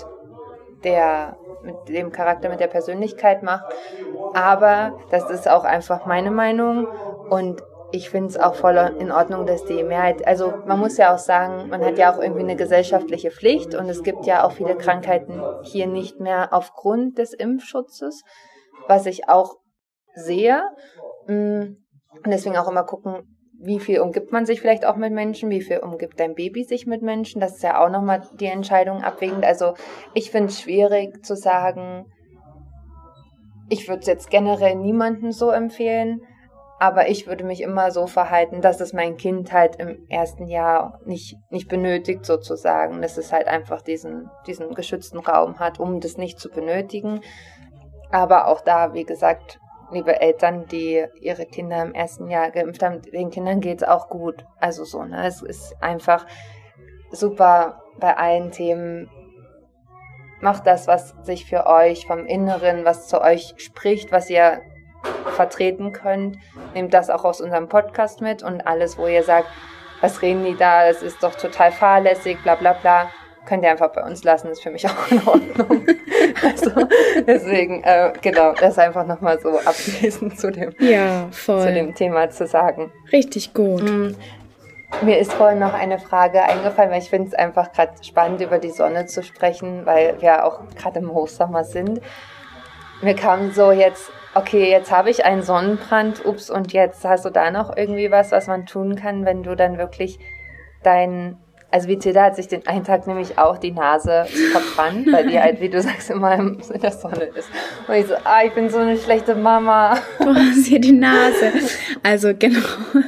Speaker 1: dem Charakter, mit der Persönlichkeit macht. Aber das ist auch einfach meine Meinung und ich finde es auch voll in Ordnung, dass die Mehrheit, also man muss ja auch sagen, man hat ja auch irgendwie eine gesellschaftliche Pflicht und es gibt ja auch viele Krankheiten hier nicht mehr aufgrund des Impfschutzes, was ich auch sehe. Und deswegen auch immer gucken, wie viel umgibt man sich vielleicht auch mit Menschen, wie viel umgibt dein Baby sich mit Menschen, das ist ja auch nochmal die Entscheidung abwägend. Also ich finde es schwierig zu sagen, ich würde es jetzt generell niemandem so empfehlen, aber ich würde mich immer so verhalten, dass es mein Kind halt im ersten Jahr nicht benötigt sozusagen, dass es halt einfach diesen geschützten Raum hat, um das nicht zu benötigen. Aber auch da, wie gesagt, liebe Eltern, die ihre Kinder im ersten Jahr geimpft haben, den Kindern geht's auch gut. Also so, ne? Es ist einfach super bei allen Themen. Macht das, was sich für euch vom Inneren, was zu euch spricht, was ihr vertreten könnt. Nehmt das auch aus unserem Podcast mit und alles, wo ihr sagt, was reden die da, das ist doch total fahrlässig, bla bla bla, könnt ihr einfach bei uns lassen, ist für mich auch in Ordnung. Also deswegen, genau, das einfach nochmal so abschließend zu dem Thema zu sagen.
Speaker 2: Richtig gut.
Speaker 1: Mir ist vorhin noch eine Frage eingefallen, weil ich finde es einfach gerade spannend, über die Sonne zu sprechen, weil wir auch gerade im Hochsommer sind. Mir kam so jetzt, okay, jetzt habe ich einen Sonnenbrand, und jetzt hast du da noch irgendwie was man tun kann, wenn du dann wirklich also wie Tilda hat sich den einen Tag nämlich auch die Nase verbrannt, weil die halt, wie du sagst, immer in der Sonne ist. Und ich so, ich bin so eine schlechte Mama.
Speaker 2: Du hast hier die Nase. Also genau.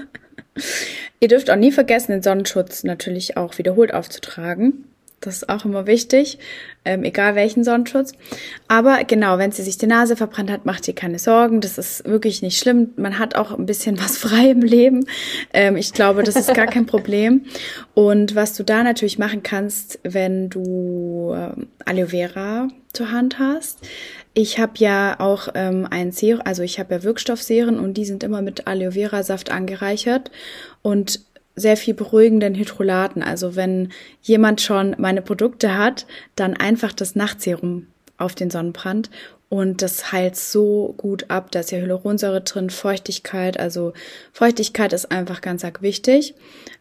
Speaker 2: Ihr dürft auch nie vergessen, den Sonnenschutz natürlich auch wiederholt aufzutragen. Das ist auch immer wichtig, egal welchen Sonnenschutz. Aber genau, wenn sie sich die Nase verbrannt hat, macht ihr keine Sorgen. Das ist wirklich nicht schlimm. Man hat auch ein bisschen was frei im Leben. Ich glaube, das ist gar kein Problem. Und was du da natürlich machen kannst, wenn du Aloe Vera zur Hand hast. Ich habe ja auch ein Serum, also ich habe ja Wirkstoffserien und die sind immer mit Aloe Vera Saft angereichert und sehr viel beruhigenden Hydrolaten. Also wenn jemand schon meine Produkte hat, dann einfach das Nachtserum auf den Sonnenbrand und das heilt so gut ab. Da ist ja Hyaluronsäure drin, Feuchtigkeit. Also Feuchtigkeit ist einfach ganz arg wichtig.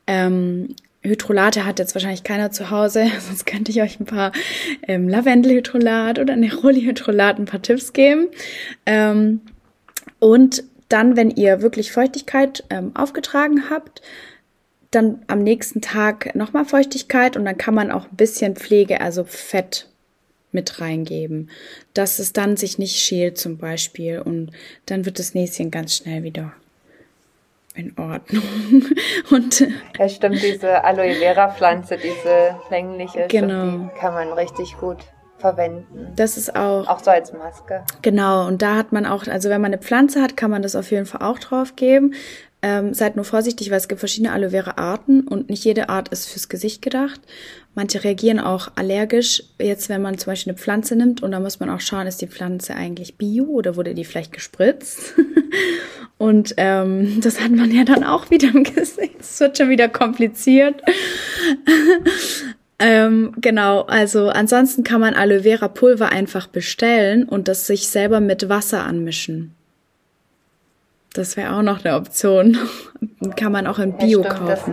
Speaker 2: Hydrolate hat jetzt wahrscheinlich keiner zu Hause, sonst könnte ich euch ein paar Lavendelhydrolat oder Neroli-Hydrolat ein paar Tipps geben. Und dann, wenn ihr wirklich Feuchtigkeit aufgetragen habt, dann am nächsten Tag nochmal Feuchtigkeit und dann kann man auch ein bisschen Pflege, also Fett mit reingeben, dass es dann sich nicht schält zum Beispiel und dann wird das Näschen ganz schnell wieder in Ordnung. Und
Speaker 1: ja, stimmt, diese Aloe Vera Pflanze, diese längliche,
Speaker 2: genau.
Speaker 1: Stimmt, die kann man richtig gut verwenden.
Speaker 2: Das ist auch
Speaker 1: so als Maske.
Speaker 2: Genau, und da hat man auch, also wenn man eine Pflanze hat, kann man das auf jeden Fall auch drauf geben. Seid nur vorsichtig, weil es gibt verschiedene Aloe Vera Arten und nicht jede Art ist fürs Gesicht gedacht. Manche reagieren auch allergisch, jetzt wenn man zum Beispiel eine Pflanze nimmt und da muss man auch schauen, ist die Pflanze eigentlich bio oder wurde die vielleicht gespritzt? Und das hat man ja dann auch wieder im Gesicht. Es wird schon wieder kompliziert. Genau, also ansonsten kann man Aloe Vera Pulver einfach bestellen und das sich selber mit Wasser anmischen. Das wäre auch noch eine Option. Kann man auch in Bio kaufen.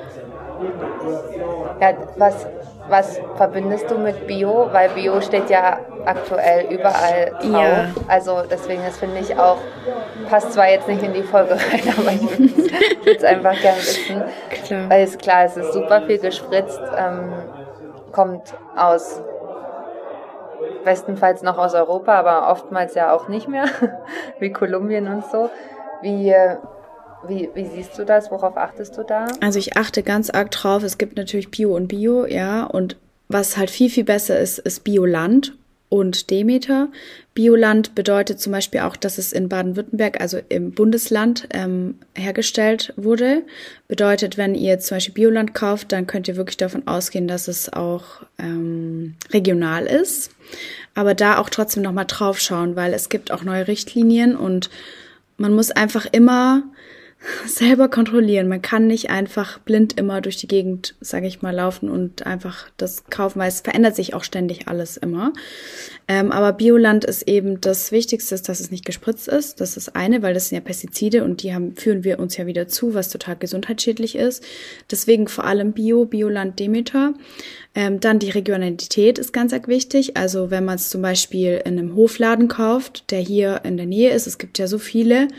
Speaker 1: Was verbindest du mit Bio? Weil Bio steht ja aktuell überall drauf. Ja. Also deswegen, das finde ich auch, passt zwar jetzt nicht in die Folge rein, aber ich würde es einfach gerne wissen.
Speaker 2: Klar.
Speaker 1: Weil es ist super viel gespritzt, kommt aus bestenfalls noch aus Europa, aber oftmals ja auch nicht mehr, wie Kolumbien und so. Wie siehst du das? Worauf achtest du da?
Speaker 2: Also ich achte ganz arg drauf. Es gibt natürlich Bio und Bio, ja. Und was halt viel, viel besser ist, ist Bioland und Demeter. Bioland bedeutet zum Beispiel auch, dass es in Baden-Württemberg, also im Bundesland, hergestellt wurde. Bedeutet, wenn ihr zum Beispiel Bioland kauft, dann könnt ihr wirklich davon ausgehen, dass es auch regional ist. Aber da auch trotzdem nochmal drauf schauen, weil es gibt auch neue Richtlinien und man muss einfach immer selber kontrollieren. Man kann nicht einfach blind immer durch die Gegend, sage ich mal, laufen und einfach das kaufen, weil es verändert sich auch ständig alles immer. Aber Bioland ist eben das Wichtigste, dass es nicht gespritzt ist. Das ist eine, weil das sind ja Pestizide und die führen wir uns ja wieder zu, was total gesundheitsschädlich ist. Deswegen vor allem Bioland, Demeter. Dann die Regionalität ist ganz arg wichtig. Also wenn man es zum Beispiel in einem Hofladen kauft, der hier in der Nähe ist, es gibt ja so viele,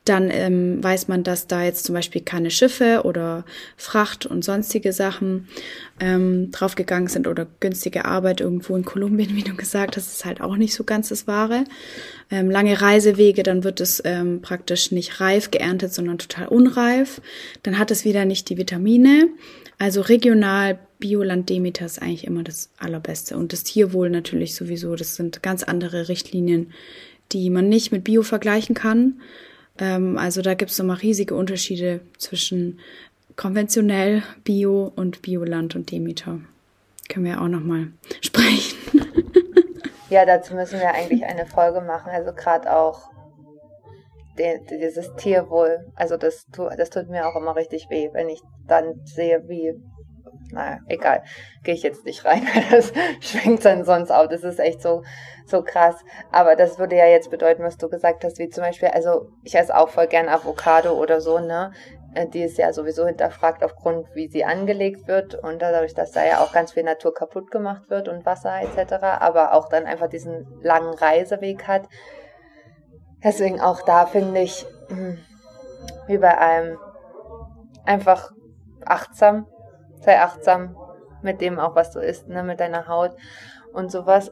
Speaker 2: Dann weiß man, dass da jetzt zum Beispiel keine Schiffe oder Fracht und sonstige Sachen draufgegangen sind oder günstige Arbeit irgendwo in Kolumbien, wie du gesagt hast, ist halt auch nicht so ganz das Wahre. Lange Reisewege, dann wird es praktisch nicht reif geerntet, sondern total unreif. Dann hat es wieder nicht die Vitamine. Also regional, Bioland Demeter ist eigentlich immer das Allerbeste. Und das Tierwohl natürlich sowieso, das sind ganz andere Richtlinien, die man nicht mit Bio vergleichen kann. Also da gibt es nochmal riesige Unterschiede zwischen konventionell, Bio und Bioland und Demeter. Können wir auch nochmal sprechen.
Speaker 1: Ja, dazu müssen wir eigentlich eine Folge machen. Also gerade auch dieses Tierwohl. Also das tut mir auch immer richtig weh, wenn ich dann sehe, naja, egal, gehe ich jetzt nicht rein, das schwenkt dann sonst auf. Das ist echt so krass. Aber das würde ja jetzt bedeuten, was du gesagt hast, wie zum Beispiel, also ich esse auch voll gern Avocado oder so, ne? Die ist ja sowieso hinterfragt aufgrund, wie sie angelegt wird und dadurch, dass da ja auch ganz viel Natur kaputt gemacht wird und Wasser etc., aber auch dann einfach diesen langen Reiseweg hat. Deswegen auch da finde ich, wie bei allem, einfach sei achtsam mit dem auch, was du isst, ne, mit deiner Haut und sowas.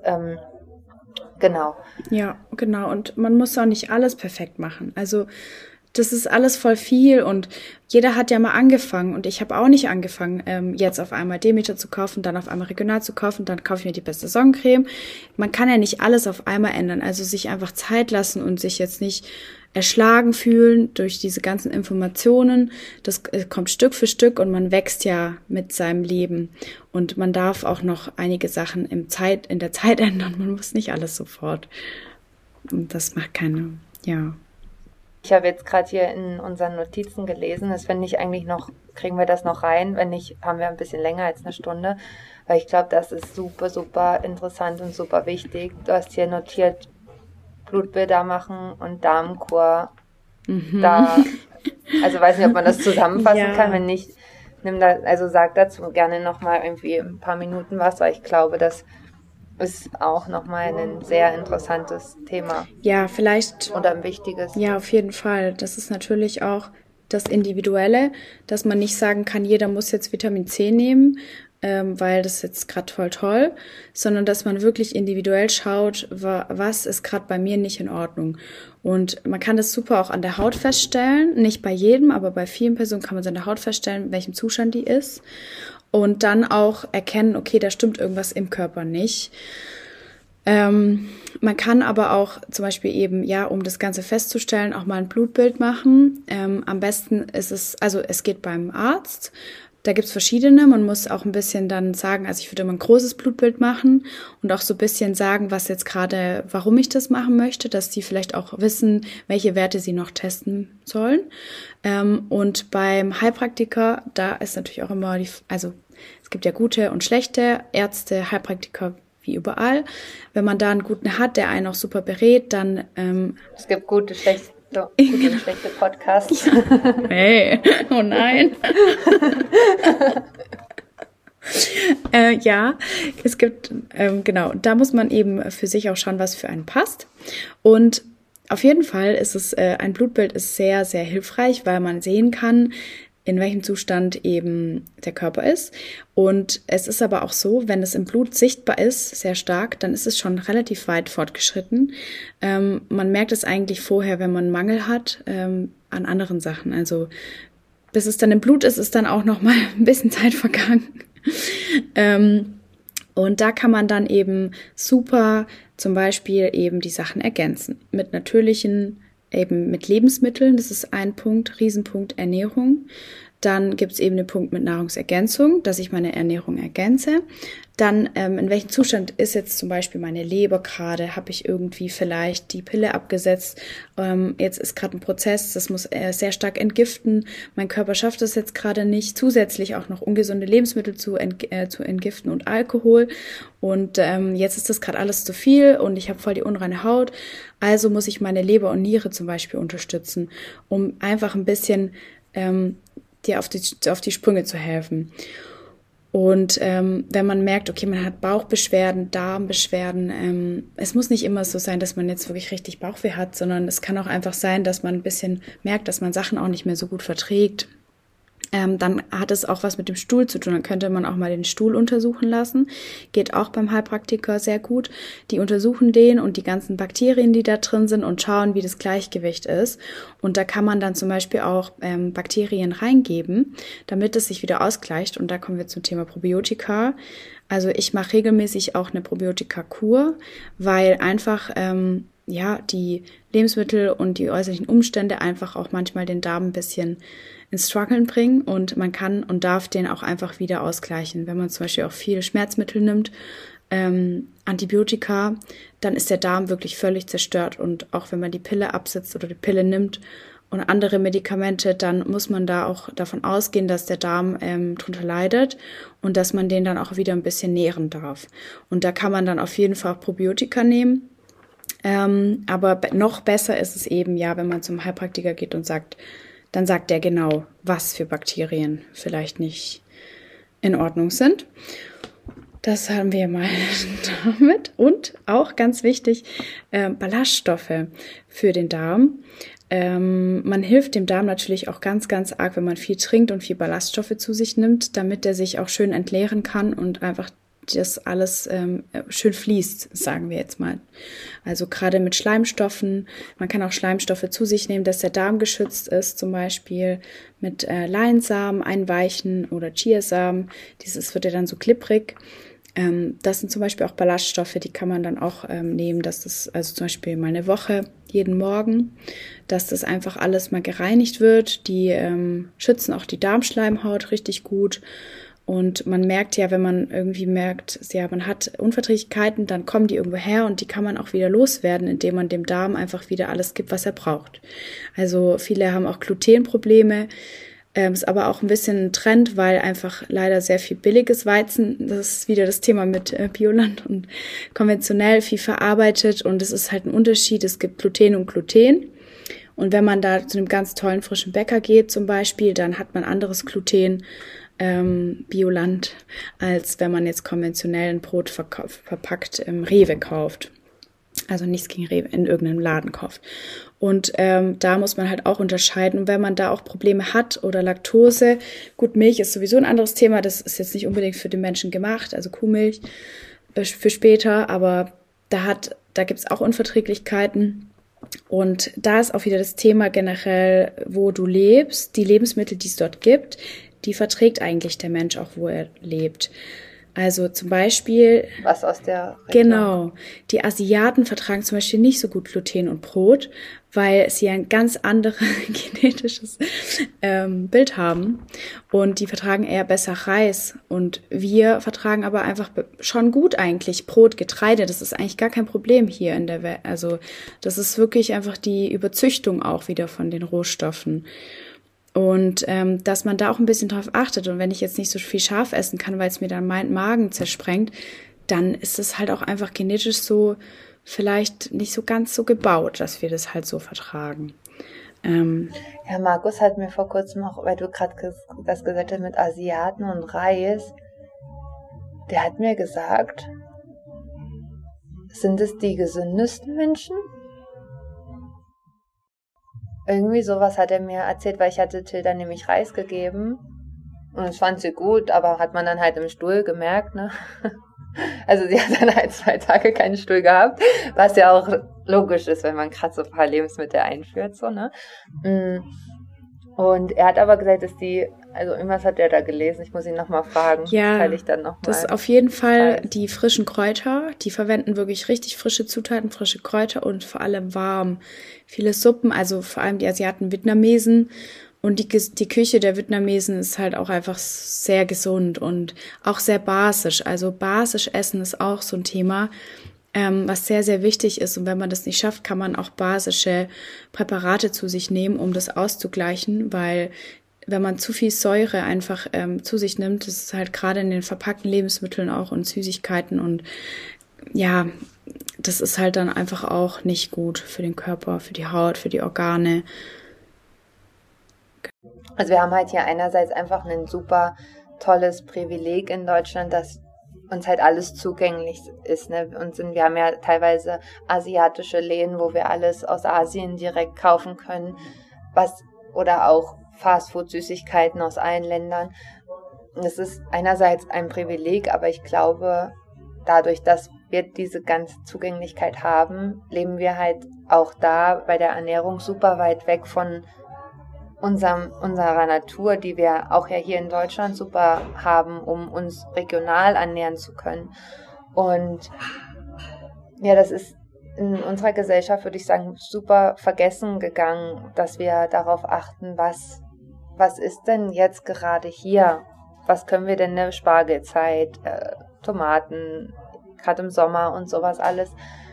Speaker 1: Genau.
Speaker 2: Ja, genau. Und man muss auch nicht alles perfekt machen. Also das ist alles voll viel und jeder hat ja mal angefangen und ich habe auch nicht angefangen, jetzt auf einmal Demeter zu kaufen, dann auf einmal regional zu kaufen, dann kaufe ich mir die beste Sonnencreme. Man kann ja nicht alles auf einmal ändern, also sich einfach Zeit lassen und sich jetzt nicht erschlagen fühlen durch diese ganzen Informationen. Das kommt Stück für Stück und man wächst ja mit seinem Leben und man darf auch noch einige Sachen in der Zeit ändern. Man muss nicht alles sofort. Und das macht ja.
Speaker 1: Ich habe jetzt gerade hier in unseren Notizen gelesen, das finde ich eigentlich noch, kriegen wir das noch rein, wenn nicht, haben wir ein bisschen länger als eine Stunde, weil ich glaube, das ist super, super interessant und super wichtig. Du hast hier notiert, Blutbilder machen und Darmkur. Da, also weiß nicht, ob man das zusammenfassen kann, wenn nicht, sag dazu gerne nochmal irgendwie ein paar Minuten was, weil ich glaube, das ist auch nochmal ein sehr interessantes Thema.
Speaker 2: Ja, vielleicht.
Speaker 1: Oder ein wichtiges.
Speaker 2: Ja, auf jeden Fall. Das ist natürlich auch das Individuelle, dass man nicht sagen kann, jeder muss jetzt Vitamin C nehmen, weil das ist jetzt gerade voll toll, sondern dass man wirklich individuell schaut, was ist gerade bei mir nicht in Ordnung. Und man kann das super auch an der Haut feststellen, nicht bei jedem, aber bei vielen Personen kann man es an der Haut feststellen, in welchem Zustand die ist. Und dann auch erkennen, okay, da stimmt irgendwas im Körper nicht. Man kann aber auch zum Beispiel eben, ja, um das Ganze festzustellen, auch mal ein Blutbild machen. Am besten ist es geht beim Arzt. Da gibt's verschiedene. Man muss auch ein bisschen dann sagen, also ich würde immer ein großes Blutbild machen und auch so ein bisschen sagen, was jetzt gerade, warum ich das machen möchte, dass die vielleicht auch wissen, welche Werte sie noch testen sollen. Und beim Heilpraktiker, da ist natürlich auch immer es gibt ja gute und schlechte Ärzte, Heilpraktiker wie überall. Wenn man da einen guten hat, der einen auch super berät, dann
Speaker 1: es gibt gute, schlechte Podcasts.
Speaker 2: Hey, oh nein. Ja, es gibt, genau, da muss man eben für sich auch schauen, was für einen passt. Und auf jeden Fall ist ein Blutbild ist sehr, sehr hilfreich, weil man sehen kann, in welchem Zustand eben der Körper ist. Und es ist aber auch so, wenn es im Blut sichtbar ist, sehr stark, dann ist es schon relativ weit fortgeschritten. Man merkt es eigentlich vorher, wenn man Mangel hat, an anderen Sachen. Also bis es dann im Blut ist dann auch noch mal ein bisschen Zeit vergangen. Und da kann man dann eben super zum Beispiel eben die Sachen ergänzen. Mit mit Lebensmitteln, das ist ein Punkt, Riesenpunkt Ernährung. Dann gibt es eben den Punkt mit Nahrungsergänzung, dass ich meine Ernährung ergänze. Dann, in welchem Zustand ist jetzt zum Beispiel meine Leber gerade? Habe ich irgendwie vielleicht die Pille abgesetzt? Jetzt ist gerade ein Prozess, das muss sehr stark entgiften. Mein Körper schafft es jetzt gerade nicht, zusätzlich auch noch ungesunde Lebensmittel zu entgiften und Alkohol. Und jetzt ist das gerade alles zu viel und ich habe voll die unreine Haut. Also muss ich meine Leber und Niere zum Beispiel unterstützen, um einfach ein bisschen dir auf die Sprünge zu helfen. Und wenn man merkt, okay, man hat Bauchbeschwerden, Darmbeschwerden, es muss nicht immer so sein, dass man jetzt wirklich richtig Bauchweh hat, sondern es kann auch einfach sein, dass man ein bisschen merkt, dass man Sachen auch nicht mehr so gut verträgt. Dann hat es auch was mit dem Stuhl zu tun. Dann könnte man auch mal den Stuhl untersuchen lassen. Geht auch beim Heilpraktiker sehr gut. Die untersuchen den und die ganzen Bakterien, die da drin sind und schauen, wie das Gleichgewicht ist. Und da kann man dann zum Beispiel auch Bakterien reingeben, damit es sich wieder ausgleicht. Und da kommen wir zum Thema Probiotika. Also ich mache regelmäßig auch eine Probiotika-Kur, weil einfach die Lebensmittel und die äußerlichen Umstände einfach auch manchmal den Darm ein bisschen ins Struggeln bringen und man kann und darf den auch einfach wieder ausgleichen. Wenn man zum Beispiel auch viel Schmerzmittel nimmt, Antibiotika, dann ist der Darm wirklich völlig zerstört und auch wenn man die Pille absetzt oder die Pille nimmt und andere Medikamente, dann muss man da auch davon ausgehen, dass der Darm drunter leidet und dass man den dann auch wieder ein bisschen nähren darf. Und da kann man dann auf jeden Fall auch Probiotika nehmen. Aber noch besser ist es eben, wenn man zum Heilpraktiker geht und dann sagt der genau, was für Bakterien vielleicht nicht in Ordnung sind. Das haben wir mal damit. Und auch ganz wichtig, Ballaststoffe für den Darm. Man hilft dem Darm natürlich auch ganz, ganz arg, wenn man viel trinkt und viel Ballaststoffe zu sich nimmt, damit der sich auch schön entleeren kann und einfach das alles schön fließt, sagen wir jetzt mal. Also gerade mit Schleimstoffen, man kann auch Schleimstoffe zu sich nehmen, dass der Darm geschützt ist, zum Beispiel mit Leinsamen einweichen oder Chiasamen. Dieses wird ja dann so klipprig. Das sind zum Beispiel auch Ballaststoffe, die kann man dann auch nehmen, dass das, also zum Beispiel mal eine Woche, jeden Morgen, dass das einfach alles mal gereinigt wird. Die schützen auch die Darmschleimhaut richtig gut. Und man merkt wenn man irgendwie merkt, man hat Unverträglichkeiten, dann kommen die irgendwo her und die kann man auch wieder loswerden, indem man dem Darm einfach wieder alles gibt, was er braucht. Also viele haben auch Glutenprobleme, ist aber auch ein bisschen ein Trend, weil einfach leider sehr viel billiges Weizen, das ist wieder das Thema mit Bioland und konventionell viel verarbeitet und es ist halt ein Unterschied, es gibt Gluten und Gluten. Und wenn man da zu einem ganz tollen frischen Bäcker geht zum Beispiel, dann hat man anderes Gluten, Bioland, als wenn man jetzt konventionell ein Brot verpackt im Rewe kauft. Also nichts gegen Rewe, in irgendeinem Laden kauft. Und da muss man halt auch unterscheiden. Und wenn man da auch Probleme hat oder Laktose, gut, Milch ist sowieso ein anderes Thema, das ist jetzt nicht unbedingt für den Menschen gemacht, also Kuhmilch für später, aber da gibt es auch Unverträglichkeiten. Und da ist auch wieder das Thema generell, wo du lebst, die Lebensmittel, die es dort gibt, die verträgt eigentlich der Mensch auch, wo er lebt. Also zum Beispiel...
Speaker 1: Was aus der Region.
Speaker 2: Genau. Die Asiaten vertragen zum Beispiel nicht so gut Gluten und Brot, weil sie ein ganz anderes genetisches Bild haben. Und die vertragen eher besser Reis. Und wir vertragen aber einfach schon gut eigentlich Brot, Getreide. Das ist eigentlich gar kein Problem hier in der Welt. Also das ist wirklich einfach die Überzüchtung auch wieder von den Rohstoffen. Und dass man da auch ein bisschen drauf achtet. Und wenn ich jetzt nicht so viel scharf essen kann, weil es mir dann meinen Magen zersprengt, dann ist es halt auch einfach genetisch so vielleicht nicht so ganz so gebaut, dass wir das halt so vertragen.
Speaker 1: Ja, Markus hat mir vor kurzem auch, weil du gerade das gesagt hast mit Asiaten und Reis, der hat mir gesagt, sind es die gesündesten Menschen? Irgendwie sowas hat er mir erzählt, weil ich hatte Tilda nämlich Reis gegeben und das fand sie gut, aber hat man dann halt im Stuhl gemerkt, ne? Also sie hat dann halt 2 Tage keinen Stuhl gehabt, was ja auch logisch ist, wenn man gerade so ein paar Lebensmittel einführt, so, ne? Und er hat aber gesagt, dass also irgendwas hat er da gelesen, ich muss ihn nochmal fragen,
Speaker 2: ja,
Speaker 1: teile ich dann nochmal.
Speaker 2: Das ist auf jeden Fall die frischen Kräuter, die verwenden wirklich richtig frische Zutaten, frische Kräuter und vor allem warm. Viele Suppen, also vor allem die Asiaten, Vietnamesen und die Küche der Vietnamesen ist halt auch einfach sehr gesund und auch sehr basisch. Also basisch essen ist auch so ein Thema, was sehr, sehr wichtig ist. Und wenn man das nicht schafft, kann man auch basische Präparate zu sich nehmen, um das auszugleichen, weil wenn man zu viel Säure einfach zu sich nimmt, das ist halt gerade in den verpackten Lebensmitteln auch und Süßigkeiten und ja, das ist halt dann einfach auch nicht gut für den Körper, für die Haut, für die Organe.
Speaker 1: Also wir haben halt hier einerseits einfach einen super tolles Privileg in Deutschland, dass uns halt alles zugänglich ist. Ne? Wir haben ja teilweise asiatische Läden, wo wir alles aus Asien direkt kaufen können, oder auch Fastfood-Süßigkeiten aus allen Ländern. Es ist einerseits ein Privileg, aber ich glaube, dadurch, dass wir diese ganze Zugänglichkeit haben, leben wir halt auch da bei der Ernährung super weit weg von unserer Natur, die wir auch ja hier in Deutschland super haben, um uns regional ernähren zu können. Und ja, das ist in unserer Gesellschaft, würde ich sagen, super vergessen gegangen, dass wir darauf achten, was ist denn jetzt gerade hier? Was können wir denn in der Spargelzeit, Tomaten, gerade im Sommer und sowas alles,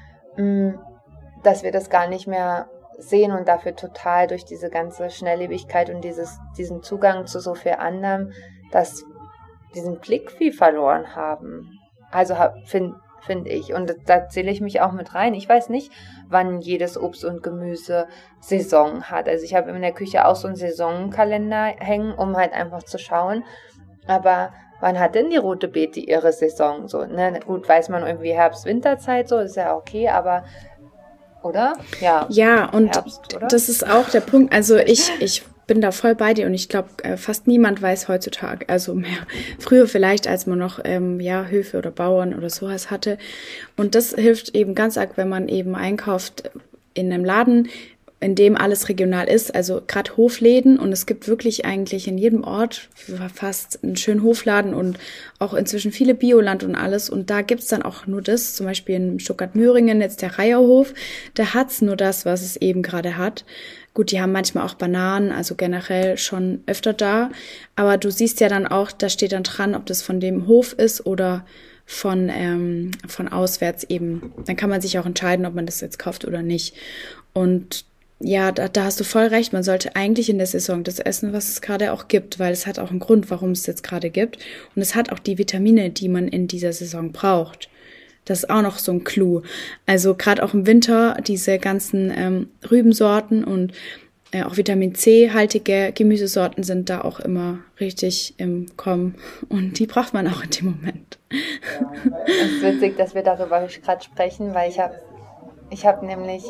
Speaker 1: dass wir das gar nicht mehr sehen und dafür total durch diese ganze Schnelllebigkeit und diesen Zugang zu so viel anderem, dass diesen Blick viel verloren haben. Also finde ich. Und da zähle ich mich auch mit rein. Ich weiß nicht, wann jedes Obst und Gemüse Saison hat. Also ich habe in der Küche auch so einen Saisonkalender hängen, um halt einfach zu schauen. Aber wann hat denn die rote Beete ihre Saison? So, ne? Gut, weiß man irgendwie Herbst-Winterzeit, so ist ja okay, aber oder?
Speaker 2: Ja, und Herbst, oder? Das ist auch der Punkt. Also ich bin da voll bei dir und ich glaube, fast niemand weiß heutzutage, also mehr früher vielleicht, als man noch Höfe oder Bauern oder sowas hatte. Und das hilft eben ganz arg, wenn man eben einkauft in einem Laden, in dem alles regional ist, also gerade Hofläden, und es gibt wirklich eigentlich in jedem Ort fast einen schönen Hofladen und auch inzwischen viele Bioland und alles, und da gibt's dann auch nur das, zum Beispiel in Stuttgart-Möhringen, jetzt der Reierhof, da hat's nur das, was es eben gerade hat. Gut, die haben manchmal auch Bananen, also generell schon öfter da, aber du siehst ja dann auch, da steht dann dran, ob das von dem Hof ist oder von auswärts eben. Dann kann man sich auch entscheiden, ob man das jetzt kauft oder nicht. Und ja, da hast du voll recht. Man sollte eigentlich in der Saison das essen, was es gerade auch gibt, weil es hat auch einen Grund, warum es jetzt gerade gibt. Und es hat auch die Vitamine, die man in dieser Saison braucht. Das ist auch noch so ein Clou. Also gerade auch im Winter diese ganzen Rübensorten und auch Vitamin C-haltige Gemüsesorten sind da auch immer richtig im Kommen. Und die braucht man auch in dem Moment.
Speaker 1: Es ist witzig, dass wir darüber gerade sprechen, weil ich hab nämlich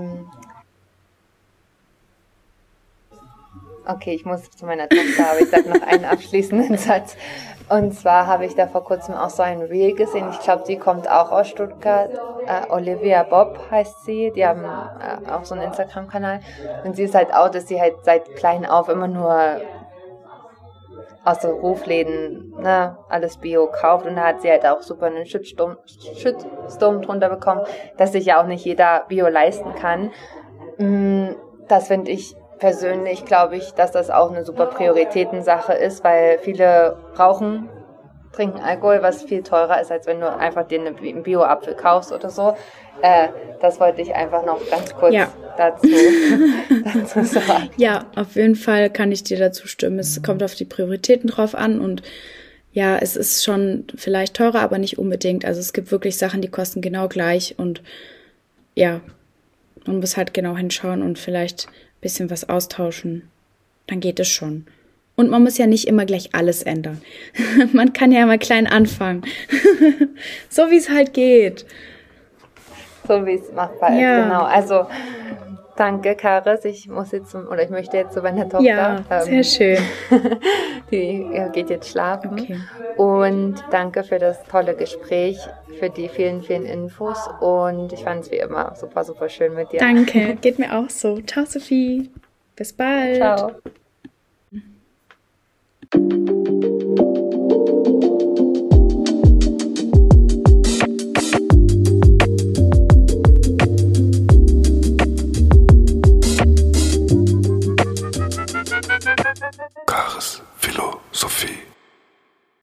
Speaker 1: okay, ich muss zu meiner Tochter, aber ich sage noch einen abschließenden Satz. Und zwar habe ich da vor kurzem auch so ein Reel gesehen. Ich glaube, sie kommt auch aus Stuttgart. Olivia Bob heißt sie. Die haben auch so einen Instagram-Kanal. Und sie ist halt auch, dass sie halt seit klein auf immer nur aus so Hofläden, ne, alles Bio kauft. Und da hat sie halt auch super einen Shitstorm drunter bekommen, dass sich ja auch nicht jeder Bio leisten kann. Das finde ich persönlich, glaube ich, dass das auch eine super Prioritätensache ist, weil viele trinken Alkohol, was viel teurer ist, als wenn du einfach dir einen Bio-Apfel kaufst oder so. Das wollte ich einfach noch ganz kurz dazu sagen.
Speaker 2: Ja, auf jeden Fall kann ich dir dazu stimmen. Es kommt auf die Prioritäten drauf an und ja, es ist schon vielleicht teurer, aber nicht unbedingt. Also es gibt wirklich Sachen, die kosten genau gleich und ja, man muss halt genau hinschauen und vielleicht ein bisschen was austauschen. Dann geht es schon. Und man muss ja nicht immer gleich alles ändern. Man kann ja mal klein anfangen. So wie es halt geht.
Speaker 1: So wie es machbar ist, genau. Also danke, Karis. Ich möchte jetzt zu meiner Tochter.
Speaker 2: Ja, sehr schön.
Speaker 1: Die geht jetzt schlafen.
Speaker 2: Okay.
Speaker 1: Und danke für das tolle Gespräch, für die vielen, vielen Infos. Und ich fand es wie immer super, super schön mit dir.
Speaker 2: Danke, geht mir auch so. Ciao, Sophie. Bis bald.
Speaker 1: Ciao.